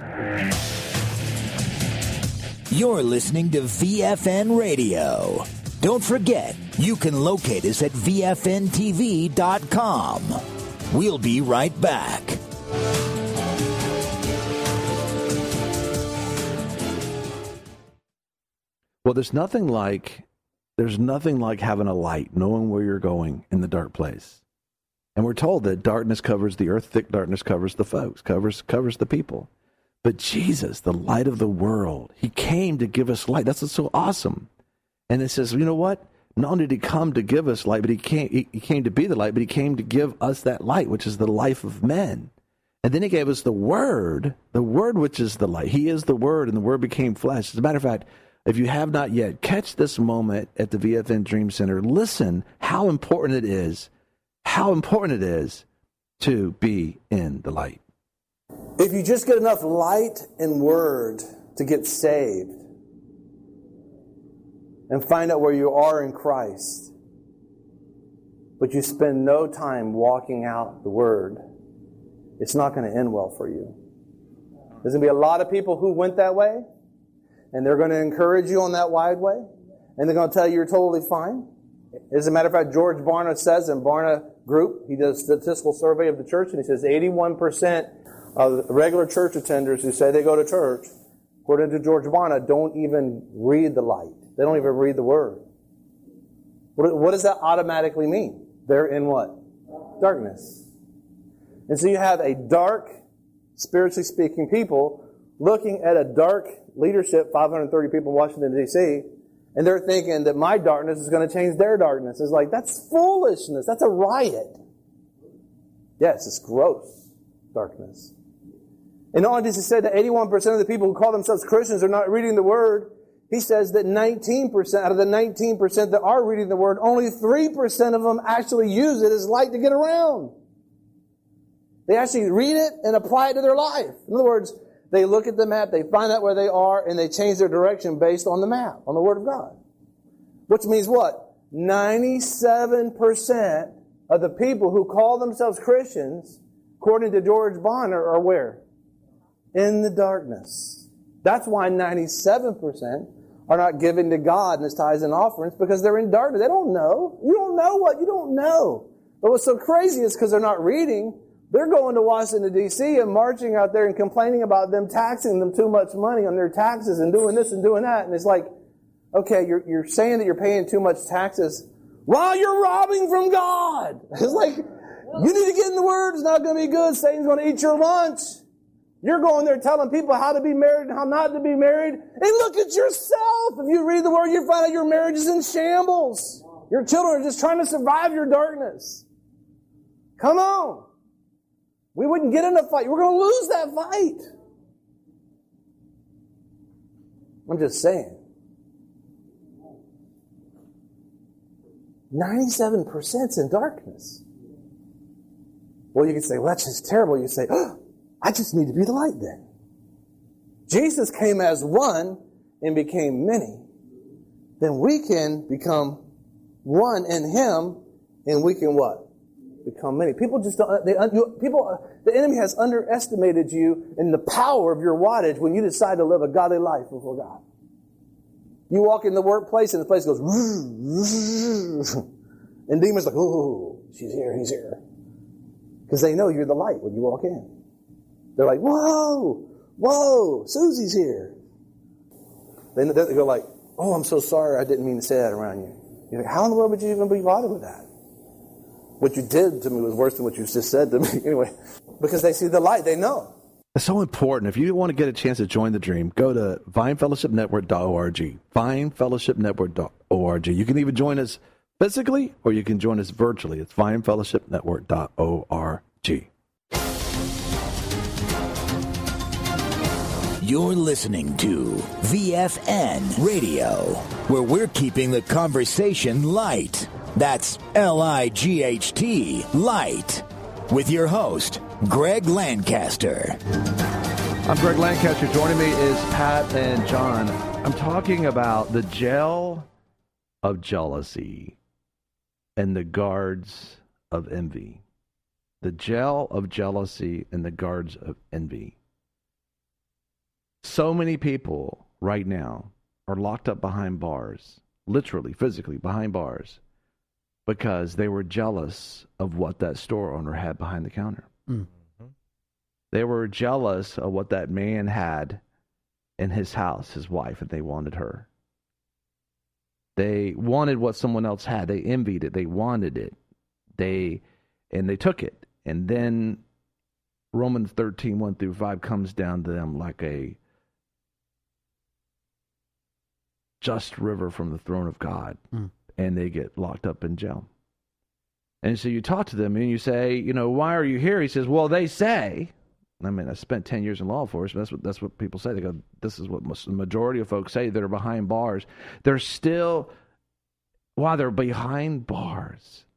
You're listening to V F N Radio. Don't forget, you can locate us at V F N T V dot com. We'll be right back. Well, there's nothing like there's nothing like having a light, knowing where you're going in the dark place. And we're told that darkness covers the earth, thick darkness covers the folks, covers covers the people. But Jesus, the light of the world, he came to give us light. That's what's so awesome. And it says, you know what? Not only did he come to give us light, but he came, he, he came to be the light, but he came to give us that light, which is the life of men. And then he gave us the Word, the Word which is the light. He is the Word, and the Word became flesh. As a matter of fact, if you have not yet, catch this moment at the V F N Dream Center. Listen how important it is, how important it is to be in the light. If you just get enough light and Word to get saved and find out where you are in Christ, but you spend no time walking out the Word, it's not going to end well for you. There's going to be a lot of people who went that way, and they're going to encourage you on that wide way, and they're going to tell you you're totally fine. As a matter of fact, George Barna says in Barna Group, he does a statistical survey of the church, and he says eighty-one percent of regular church attenders who say they go to church, according to George Barna, don't even read the light. They don't even read the Word. What, what does that automatically mean? They're in what? Darkness. And so you have a dark, spiritually speaking people looking at a dark leadership, five hundred thirty people in Washington, D C, and they're thinking that my darkness is going to change their darkness. It's like, that's foolishness. That's a riot. Yes, it's gross darkness. And not only does he say that eighty-one percent of the people who call themselves Christians are not reading the Word, he says that nineteen percent, out of the nineteen percent that are reading the Word, only three percent of them actually use it as light to get around. They actually read it and apply it to their life. In other words, they look at the map, they find out where they are, and they change their direction based on the map, on the Word of God. Which means what? ninety-seven percent of the people who call themselves Christians, according to George Bonner, are where? In the darkness. That's why ninety-seven percent are not giving to God in His tithes and offerings, because they're in darkness. They don't know. You don't know what you don't know. But what's so crazy is because they're not reading, they're going to Washington, D C and marching out there and complaining about them taxing them too much money on their taxes and doing this and doing that. And it's like, okay, you're, you're saying that you're paying too much taxes while you're robbing from God. It's like, you need to get in the Word. It's not going to be good. Satan's going to eat your lunch. You're going there telling people how to be married and how not to be married. Hey, look at yourself. If you read the Word, you find out your marriage is in shambles. Your children are just trying to survive your darkness. Come on. We wouldn't get in a fight. We're going to lose that fight. I'm just saying. ninety-seven percent in darkness. Well, you can say, well, that's just terrible. You say, oh, I just need to be the light then. Jesus came as one and became many. Then we can become one in Him, and we can what? Become many. People just don't, they, you, people, the enemy has underestimated you in the power of your wattage when you decide to live a godly life before God. You walk in the workplace and the place goes, and demons like, oh, she's here, he's here. Because they know you're the light when you walk in. They're like, whoa, whoa, Susie's here. Then they go like, oh, I'm so sorry, I didn't mean to say that around you. You're like, how in the world would you even be bothered with that? What you did to me was worse than what you just said to me. Anyway, because they see the light, they know. It's so important. If you want to get a chance to join the dream, go to vine fellowship network dot org. vine fellowship network dot org. You can even join us physically or you can join us virtually. It's vine fellowship network dot org. You're listening to V F N Radio, where we're keeping the conversation light. That's L I G H T, light. With your host, Greg Lancaster. I'm Greg Lancaster. Joining me is Pat and John. I'm talking about the jail of jealousy and the guards of envy. The jail of jealousy and the guards of envy. So many people right now are locked up behind bars, literally, physically behind bars, because they were jealous of what that store owner had behind the counter. Mm. They were jealous of what that man had in his house, his wife, and they wanted her. They wanted what someone else had. They envied it. They wanted it. They and they took it. And then Romans thirteen, one through five comes down to them like a just river from the throne of God. Mm. And they get locked up in jail. And so you talk to them and you say, you know, why are you here? He says, well, they say. I mean, I spent ten years in law enforcement. That's what that's what people say. They go, this is what most, the majority of folks say that are behind bars. They're still, while they're behind bars,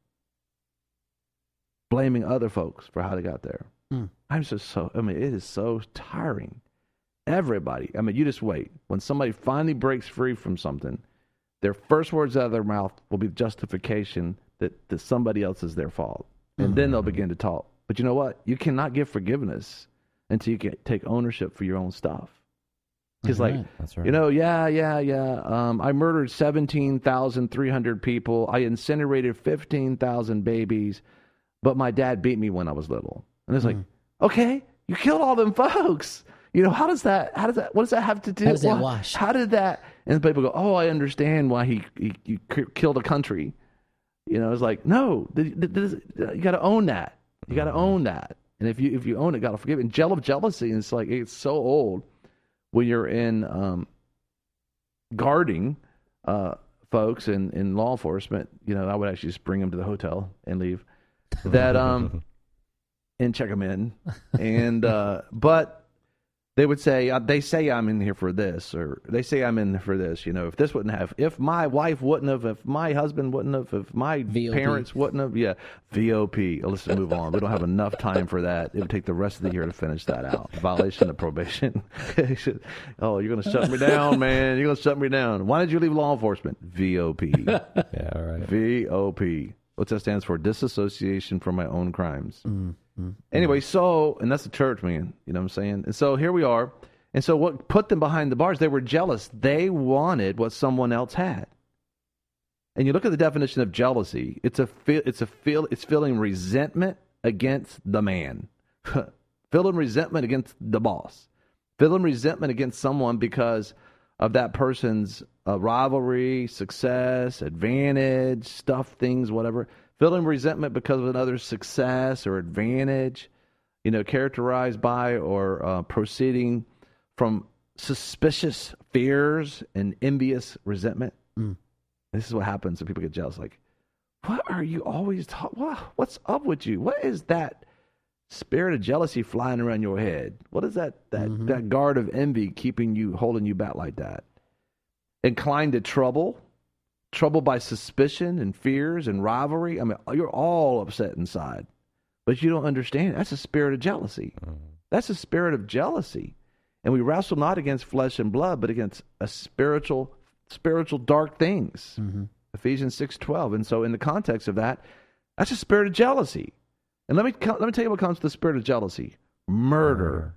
blaming other folks for how they got there. Mm. I'm just so, I mean, it is so tiring. Everybody, I mean, you just wait. When somebody finally breaks free from something, their first words out of their mouth will be justification that, that somebody else is their fault. And mm-hmm. then they'll begin to talk. But you know what? You cannot give forgiveness until you can take ownership for your own stuff. Because, like, right. That's right. you know, yeah, yeah, yeah. Um, I murdered seventeen thousand three hundred people. I incinerated fifteen thousand babies. But my dad beat me when I was little. And it's mm. like, okay, you killed all them folks. You know, how does that, how does that, what does that have to do? How does that what, wash? How did that, and people go, oh, I understand why he, he, he killed a country. You know, it's like, no, th- th- th- you got to own that. You got to own that. And if you if you own it, got to forgive it. And jail of jealousy, it's like, it's so old when you're in um, guarding uh, folks in, in law enforcement. You know, I would actually just bring them to the hotel and leave. That um, and check them in. And, uh, but they would say, uh, they say I'm in here for this, or they say I'm in for this. You know, if this wouldn't have, if my wife wouldn't have, if my husband wouldn't have, if my V O P. Parents wouldn't have, yeah, V O P. Let's move on. We don't have enough time for that. It would take the rest of the year to finish that out. Violation of probation. Oh, you're going to shut me down, man. You're going to shut me down. Why did you leave law enforcement? V O P. Yeah, all right. V O P. What's that stands for? Disassociation from my own crimes. Mm-hmm. Anyway, so, and that's the church, man. You know what I'm saying? And so here we are. And so what put them behind the bars? They were jealous. They wanted what someone else had. And you look at the definition of jealousy. It's a feel. It's a feel. It's feeling resentment against the man, feeling resentment against the boss, feeling resentment against someone because of that person's uh, rivalry, success, advantage, stuff, things, whatever. Feeling resentment because of another's success or advantage, you know, characterized by or uh, proceeding from suspicious fears and envious resentment. Mm. This is what happens when people get jealous. Like, what are you always talking? What, what's up with you? What is that spirit of jealousy flying around your head? What is that that, Mm-hmm. that guard of envy keeping you, holding you back like that? Inclined to trouble, troubled by suspicion and fears and rivalry. I mean, you're all upset inside, but you don't understand. That's a spirit of jealousy. Mm-hmm. That's a spirit of jealousy. And we wrestle not against flesh and blood, but against a spiritual, spiritual dark things. Mm-hmm. Ephesians six twelve. And so in the context of that, that's a spirit of jealousy. And let me let me tell you what comes to the spirit of jealousy. Murder.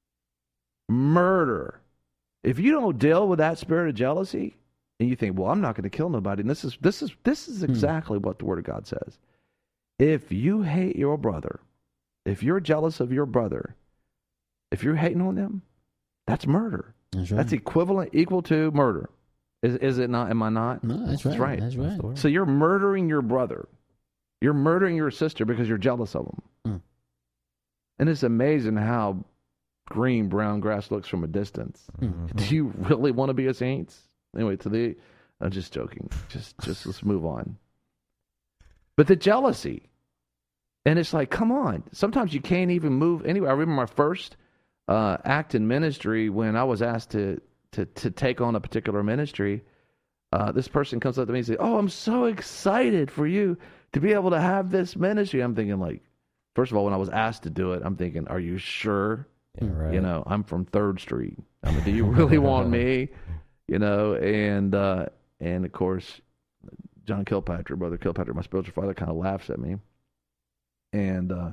Murder. If you don't deal with that spirit of jealousy, and you think, well, I'm not going to kill nobody, and this is this is this is exactly what the Word of God says. If you hate your brother, if you're jealous of your brother, if you're hating on them, that's murder. That's right. That's equivalent, equal to murder. Is is it not? Am I not? No, that's right. That's right. That's right. So you're murdering your brother. You're murdering your sister because you're jealous of them. Mm. And it's amazing how green brown grass looks from a distance. Mm-hmm. Do you really want to be a saint? Anyway, to the I'm just joking. Just just let's move on. But the jealousy. And it's like, come on. Sometimes you can't even move anywhere. I remember my first uh, act in ministry when I was asked to to to take on a particular ministry. Uh, this person comes up to me and says, "Oh, I'm so excited for you to be able to have this ministry." I'm thinking, like, first of all, when I was asked to do it, I'm thinking, are you sure? Yeah, right. You know, I'm from Third Street. I mean, do you really want me? You know, and uh, and of course, John Kilpatrick, Brother Kilpatrick, my spiritual father, kind of laughs at me, and uh,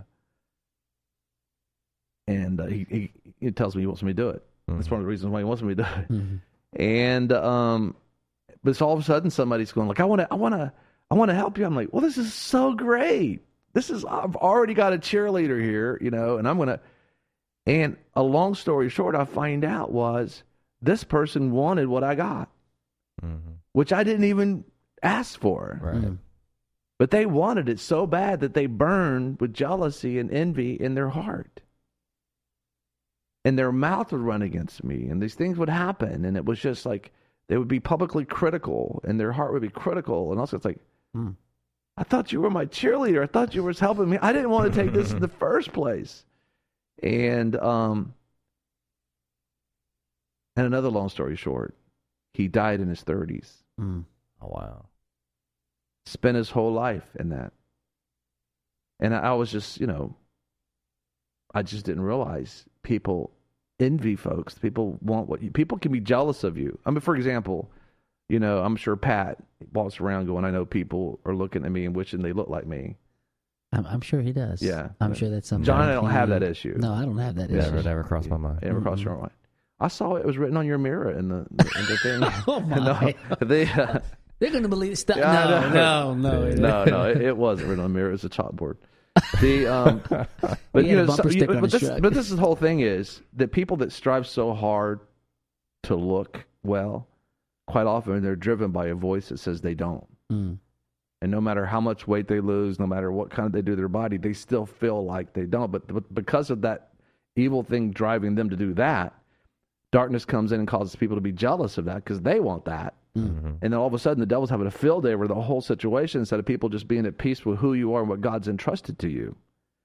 and uh, he, he he tells me he wants me to do it. Mm-hmm. That's one of the reasons why he wants me to do it. Mm-hmm. And um, but so all of a sudden somebody's going like, I want to, I want to, I want to help you. I'm like, well, this is so great. This is I've already got a cheerleader here, you know, and I'm gonna. And a long story short, I find out was this person wanted what I got, mm-hmm. which I didn't even ask for. Right. Mm-hmm. But they wanted it so bad that they burned with jealousy and envy in their heart. And their mouth would run against me, and these things would happen, and it was just like they would be publicly critical, and their heart would be critical, and also it's like, hmm, I thought you were my cheerleader. I thought you were helping me. I didn't want to take this in the first place. And um, and another long story short, he died in his thirties. Mm. Oh, wow. Spent his whole life in that. And I was just, you know, I just didn't realize people envy folks. People want what you, people can be jealous of you. I mean, for example, you know, I'm sure Pat walks around going, I know people are looking at me and wishing they look like me. I'm, I'm sure he does. Yeah. I'm sure that's something. John, I don't he, have that issue. No, I don't have that never, issue. Never crossed my mind. Never mm-hmm. crossed your mind. I saw it was written on your mirror in the, in the thing. Oh, my. No, they, uh, They're going to believe stuff. Yeah, no, no, no, no, no. It, it wasn't written on the mirror. It was a chalkboard. The um, but you know, so, you, but, this, but this is the whole thing is that people that strive so hard to look well, quite often they're driven by a voice that says they don't. Mm. And no matter how much weight they lose, no matter what kind of they do to their body, they still feel like they don't. But, but because of that evil thing driving them to do that, darkness comes in and causes people to be jealous of that because they want that. Mm-hmm. And then all of a sudden the devil's having a field day over the whole situation instead of people just being at peace with who you are and what God's entrusted to you.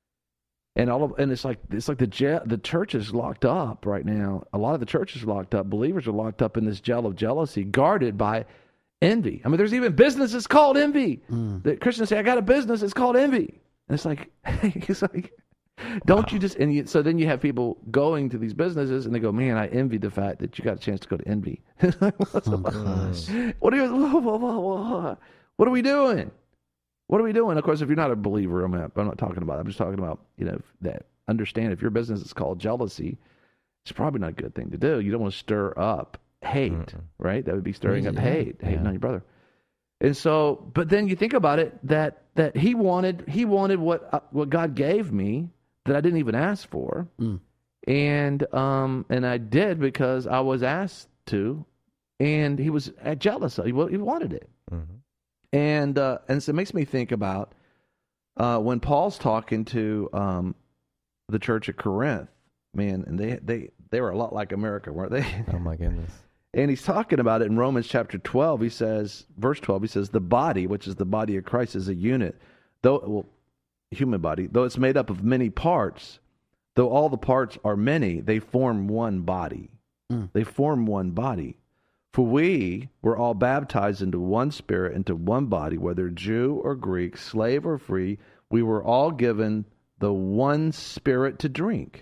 And all of, and it's like it's like the je- the church is locked up right now. A lot of the churches are locked up. Believers are locked up in this jail of jealousy, guarded by envy. I mean, there's even businesses called envy. Mm. The Christians say, "I got a business. It's called envy." And it's like, it's like, don't wow. you just? And you, so then you have people going to these businesses and they go, "Man, I envy the fact that you got a chance to go to envy." What's oh, what are you? Whoa, whoa, whoa, whoa. What are we doing? What are we doing? Of course, if you're not a believer, I'm not, I'm not talking about. I'm just talking about, you know, that understand if your business is called jealousy, it's probably not a good thing to do. You don't want to stir up hate, mm-hmm. right? That would be stirring Crazy, up yeah. hate, hating yeah. on your brother. And so, but then you think about it that that he wanted he wanted what uh, what God gave me that I didn't even ask for, mm. and um and I did because I was asked to, and he was jealous. He he wanted it. Mm-hmm. And uh, and so it makes me think about uh, when Paul's talking to um, the church at Corinth, man, and they, they, they were a lot like America, weren't they? Oh, my goodness. And he's talking about it in Romans chapter twelve. He says, verse twelve, he says, the body, which is the body of Christ, is a unit, though, well, human body, though it's made up of many parts, though all the parts are many, they form one body. Mm. They form one body. For we were all baptized into one spirit, into one body, whether Jew or Greek, slave or free. We were all given the one spirit to drink.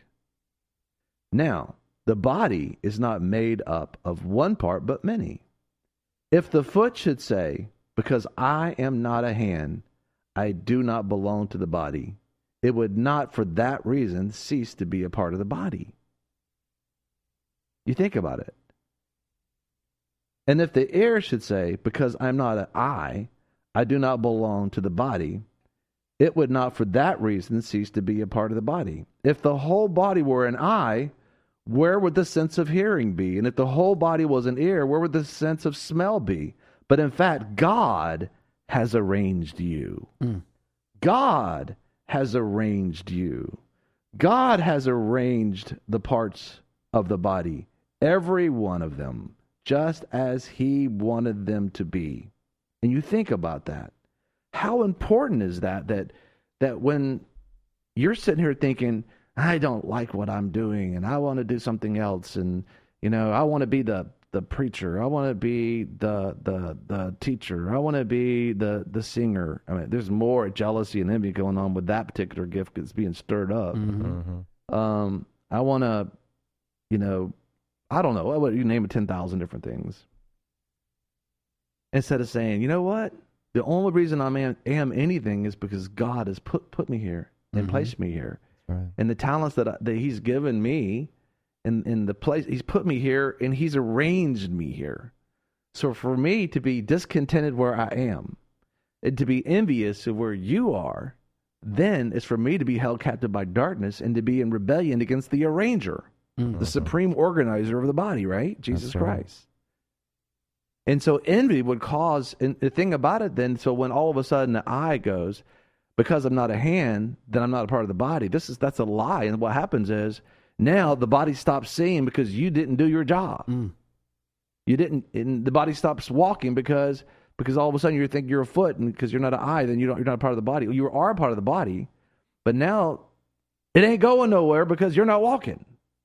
Now, the body is not made up of one part, but many. If the foot should say, because I am not a hand, I do not belong to the body, it would not for that reason cease to be a part of the body. You think about it. And if the ear should say, because I'm not an eye, I do not belong to the body, it would not for that reason cease to be a part of the body. If the whole body were an eye, where would the sense of hearing be? And if the whole body was an ear, where would the sense of smell be? But in fact, God has arranged you. Mm. God has arranged you. God has arranged the parts of the body, every one of them, just as he wanted them to be. And you think about that. How important is that, that that when you're sitting here thinking, I don't like what I'm doing and I want to do something else, and you know, I want to be the the preacher, I want to be the the the teacher, I want to be the the singer. I mean, there's more jealousy and envy going on with that particular gift that's being stirred up. Mm-hmm. Um, I want to, you know, I don't know, you name it ten thousand different things. Instead of saying, you know what? The only reason I am, am anything is because God has put, put me here and Mm-hmm. placed me here. Right. And the talents that, I, that he's given me in, in the place, he's put me here and he's arranged me here. So for me to be discontented where I am and to be envious of where you are, then it's for me to be held captive by darkness and to be in rebellion against the arranger, Mm-hmm. the supreme organizer of the body, right? Jesus That's right. Christ. And so envy would cause, and the thing about it then, so when all of a sudden the eye goes, because I'm not a hand, then I'm not a part of the body. This is that's a lie. And what happens is now the body stops seeing because you didn't do your job. Mm. You didn't, and the body stops walking because because all of a sudden you think you're a foot, and because you're not an eye, then you don't, you're not a part of the body. You are a part of the body, but now it ain't going nowhere because you're not walking.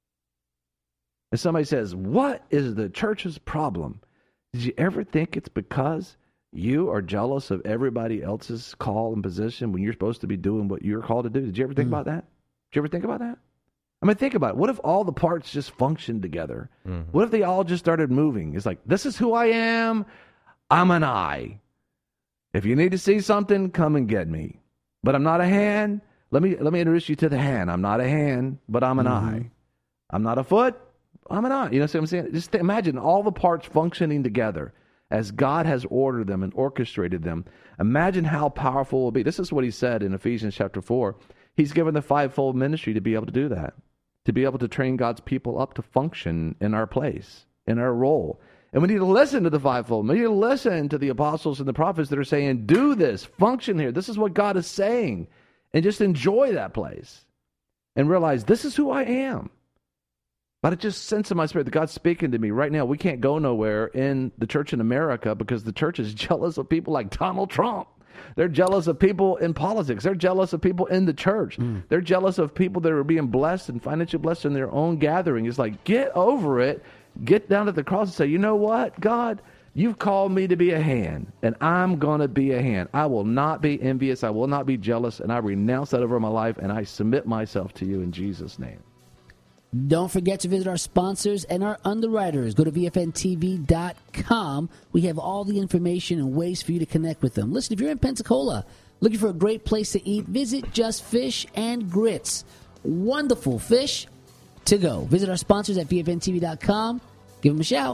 And somebody says, "What is the church's problem?" Did you ever think it's because you are jealous of everybody else's call and position when you're supposed to be doing what you're called to do? Did you ever think Mm. about that? Did you ever think about that? I mean, think about it. What if all the parts just functioned together? Mhm. What if they all just started moving? It's like, this is who I am. I'm an eye. If you need to see something, come and get me. But I'm not a hand. Let me let me introduce you to the hand. I'm not a hand, but I'm an Mm-hmm. eye. I'm not a foot. I'm an eye. You know what I'm saying? Just imagine all the parts functioning together as God has ordered them and orchestrated them. Imagine how powerful it will be. This is what he said in Ephesians chapter four. He's given the fivefold ministry to be able to do that, to be able to train God's people up to function in our place, in our role. And we need to listen to the fivefold. We need to listen to the apostles and the prophets that are saying, do this, function here. This is what God is saying. And just enjoy that place and realize this is who I am. But I just sense in my spirit that God's speaking to me right now. We can't go nowhere in the church in America because the church is jealous of people like Donald Trump. They're jealous of people in politics. They're jealous of people in the church. Mm. They're jealous of people that are being blessed and financially blessed in their own gathering. It's like, get over it. Get down to the cross and say, you know what, God, you've called me to be a hand, and I'm going to be a hand. I will not be envious. I will not be jealous, and I renounce that over my life, and I submit myself to you in Jesus' name. Don't forget to visit our sponsors and our underwriters. Go to V F N T V dot com. We have all the information and ways for you to connect with them. Listen, if you're in Pensacola looking for a great place to eat, visit Just Fish and Grits. Wonderful fish to go. Visit our sponsors at V F N T V dot com. Give them a shout.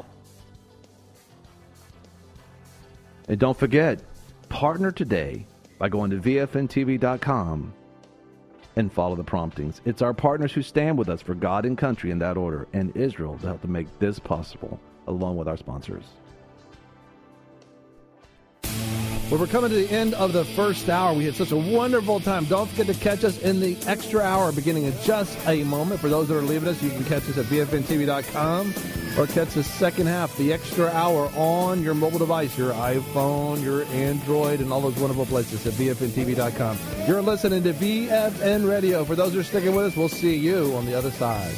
And don't forget, partner today by going to V F N T V dot com and follow the promptings. It's our partners who stand with us for God and country in that order, and Israel to help to make this possible, along with our sponsors. Well, we're coming to the end of the first hour. We had such a wonderful time. Don't forget to catch us in the extra hour beginning in just a moment. For those that are leaving us, you can catch us at V F N T V dot com or catch the second half, the extra hour, on your mobile device, your iPhone, your Android, and all those wonderful places at V F N T V dot com. You're listening to V F N Radio. For those that are sticking with us, we'll see you on the other side.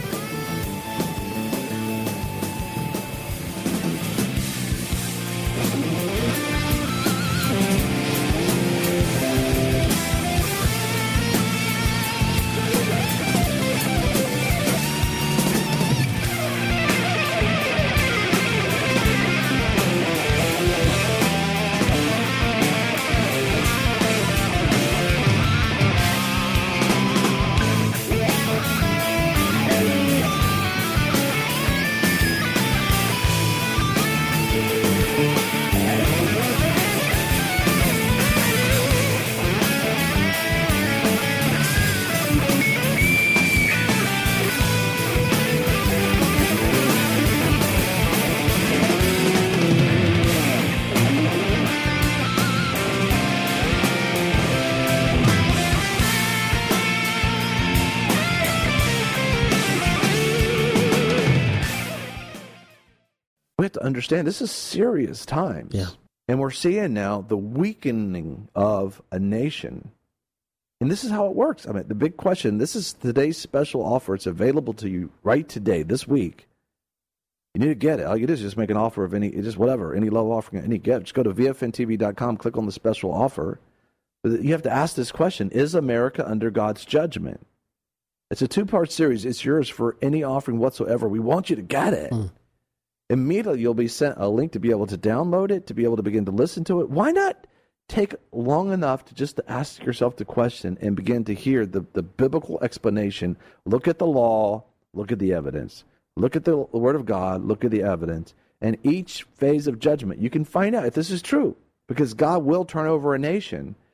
We have to understand this is serious times. Yeah. And we're seeing now the weakening of a nation. And this is how it works. I mean, the big question, this is today's special offer. It's available to you right today, this week. You need to get it. All you do is just make an offer of any, just whatever, any level offering, any gift. Just go to V F N T V dot com, click on the special offer. But you have to ask this question, is America under God's judgment? It's a two-part series. It's yours for any offering whatsoever. We want you to get it. Mm. Immediately, you'll be sent a link to be able to download it, to be able to begin to listen to it. Why not take long enough to just ask yourself the question and begin to hear the, the biblical explanation. Look at the law, look at the evidence. Look at the Word of God, look at the evidence. And each phase of judgment, you can find out if this is true, because God will turn over a nation.